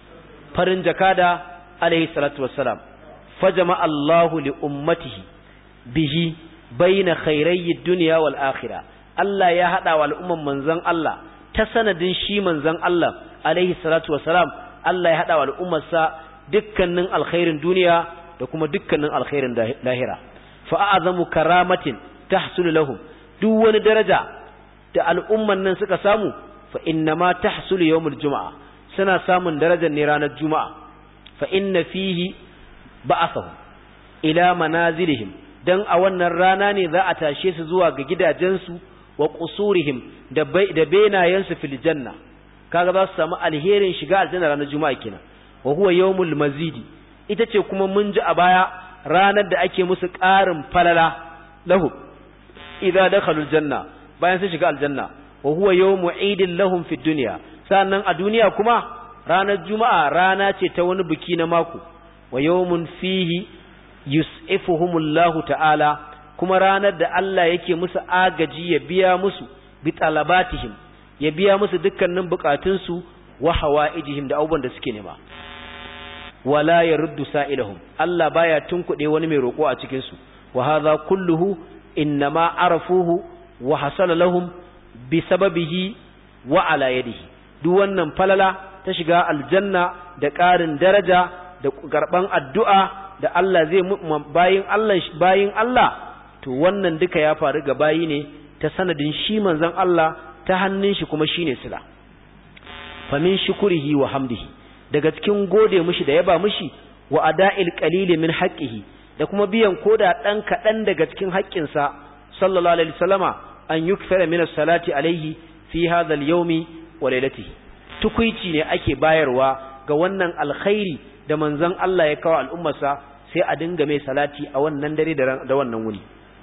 Speaker 1: farin jakada alaihi salatu wassalam fajama Allahu li ummatihi bihi baina khairai dunya wal akhirah Allah ya hada wa al'umman manzon Allah ta sanadin shi manzon Allah alaihi salatu wassalam Allah ya hada wa al'ummarsa dukkanin alkhairin duniya da kuma dukkanin alkhairin lahira fa a'zamu karamatin tahsulu lahum duk wani daraja da al'umman nan suka samu fa innama tahsulu yawmul juma'a suna samun darajar ne ranar juma'a fa inna fihi ba'athahum ila manazilihim dan a wannan rana ne za a tashe su zuwa ga gidajensu wa qusurihim da benayensu fil janna kaga za su samu alherin shiga aljanna ranar juma'a kenan wa huwa yawmul mazidi ita ce kuma mun ji a baya ranar da ake musu ƙarin falala lahum idza dakhalul janna bayan sun shiga aljanna wa huwa yawmu idin lahum fid dunya sannan a duniya kuma ranar juma'a rana ce ta wani biki na mako wa yawmun fihi yus'ifuhumullahu ta'ala kuma ranar da Allah yake musu agaji ya biya musu bi talabatihim ya biya musu dukkanin bukatunsu wa hawaijihim da abubuwan da suke nema wala yaruddu sa'ilahum Allah baya tunkuɗe wani mai roƙo a cikin su wa hadha kulluhu innama arafuhu wa hasala lahum bi sababihi wa ala yadihi duk wannan falala ta shiga aljanna da ƙarin daraja da karban addu'a da Allah zai bayin Allah to wannan duka ya faru ga bayi ne ta sanadin shi manzon Allah ta hannun shi kuma shine sila famin shukrihi wa hamdihi daga cikin gode mishi da yaba mishi wa ada'il qalili min haqqihi da kuma biyan koda dan kadan daga cikin haƙƙinsa sallallahu alaihi wasallama an yukfara min as-salati alaihi fi hadha al-yawmi wa lailatihi tukuici ne ake bayarwa ga wannan alkhairi da manzon Allah ya kawo al'ummarsa sai a dinga mai salati a wannan dare da wannan wuni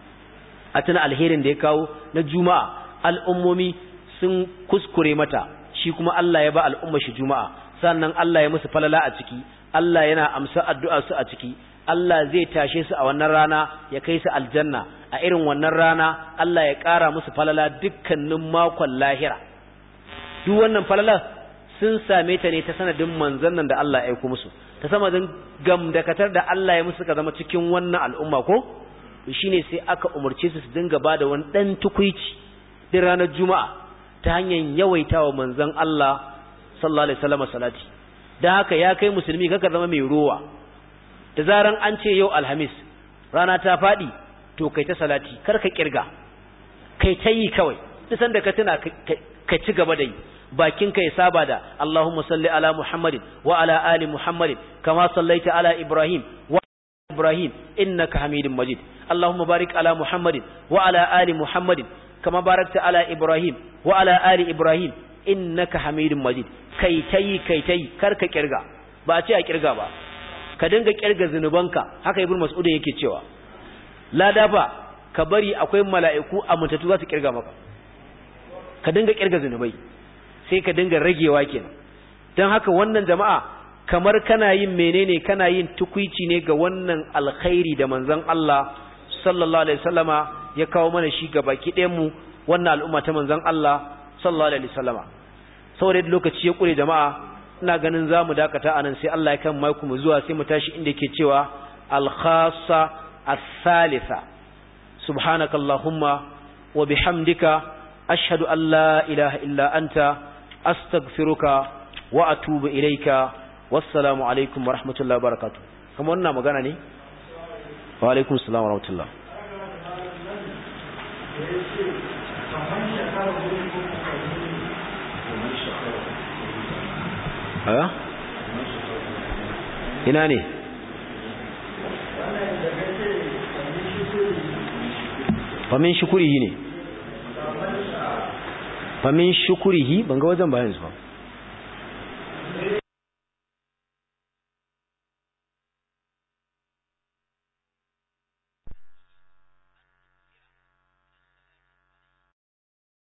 Speaker 1: a tuna alherin da ya kawo na juma'a al'ummomi sun kuskure mata shi kuma Allah ya ba al'ummar shi juma'a sannan Allah ya musu falala a ciki Allah yana amsa addu'a su a ciki Allah zai tashe su a wannan rana ya kai su aljanna a irin wannan rana Allah ya ƙara musu falala dukkanin makon lahira duk wannan falala sun same ta ne ta sanadin manzon nan da Allah ya aika musu ta samadin gamdakatar da Allah ya musu suka zama cikin wannan al'umma ko shine sai aka umurce su dinga bada wani dan tukuici din ranar juma'a ta hanyar yawaitawa manzon Allah sallallahu alaihi wasallam salati dan haka ya kai musulmi kaka zama mai rowa da zaran an ce yau alhamis rana ta fadi to kai ta salati kar ka kirga kai tayi kawai duk sanda ka tuna ka ci gaba da yi bakinka ya saba da Allahumma salli ala Muhammadin wa ala ali Muhammadin kama sallaita ala Ibrahim wa Ibrahim innaka Hamidum Majid Allahumma barik ala Muhammadin wa ala ali Muhammadin kama barakta ala Ibrahim wa ala ali Ibrahim innaka Hamidum Majid kai tayi karka kirga ba a ce a kirga ba ka dinga kirga zinubanka haka Ibn Mas'ud yake cewa lada ba ka bari akwai mala'iku a mutatu za su kirga maka ka dinga kirga zinubai sai ka dinga ragewa kenan. don haka wannan jama'a kamar kana yin menene, kana yin tukuici ne ga wannan alkhairi da manzon Allah sallallahu alaihi wasallama ya kawo mana shi ga baki ɗayan mu, wannan al'umma ta manzon Allah sallallahu alaihi wasallama. saboda lokaci ya kure jama'a, ina ganin zamu dakata anan, sai Allah ya kan mai mu zuwa sai mu tashi inda yake cewa al-khassa as-salisa. subhanakallahumma wa bihamdika ashhadu an la ilaha illa anta astaghfiruka wa atubu ilayka. wassalamu alaikum wa rahmatullahi wa barakatuh. kuma wannan magana ne? wa alaikum assalam wa rahmatullah. ina ne? famin shukurihi ne, famin shukurihi ban ga wajen bayan su ba.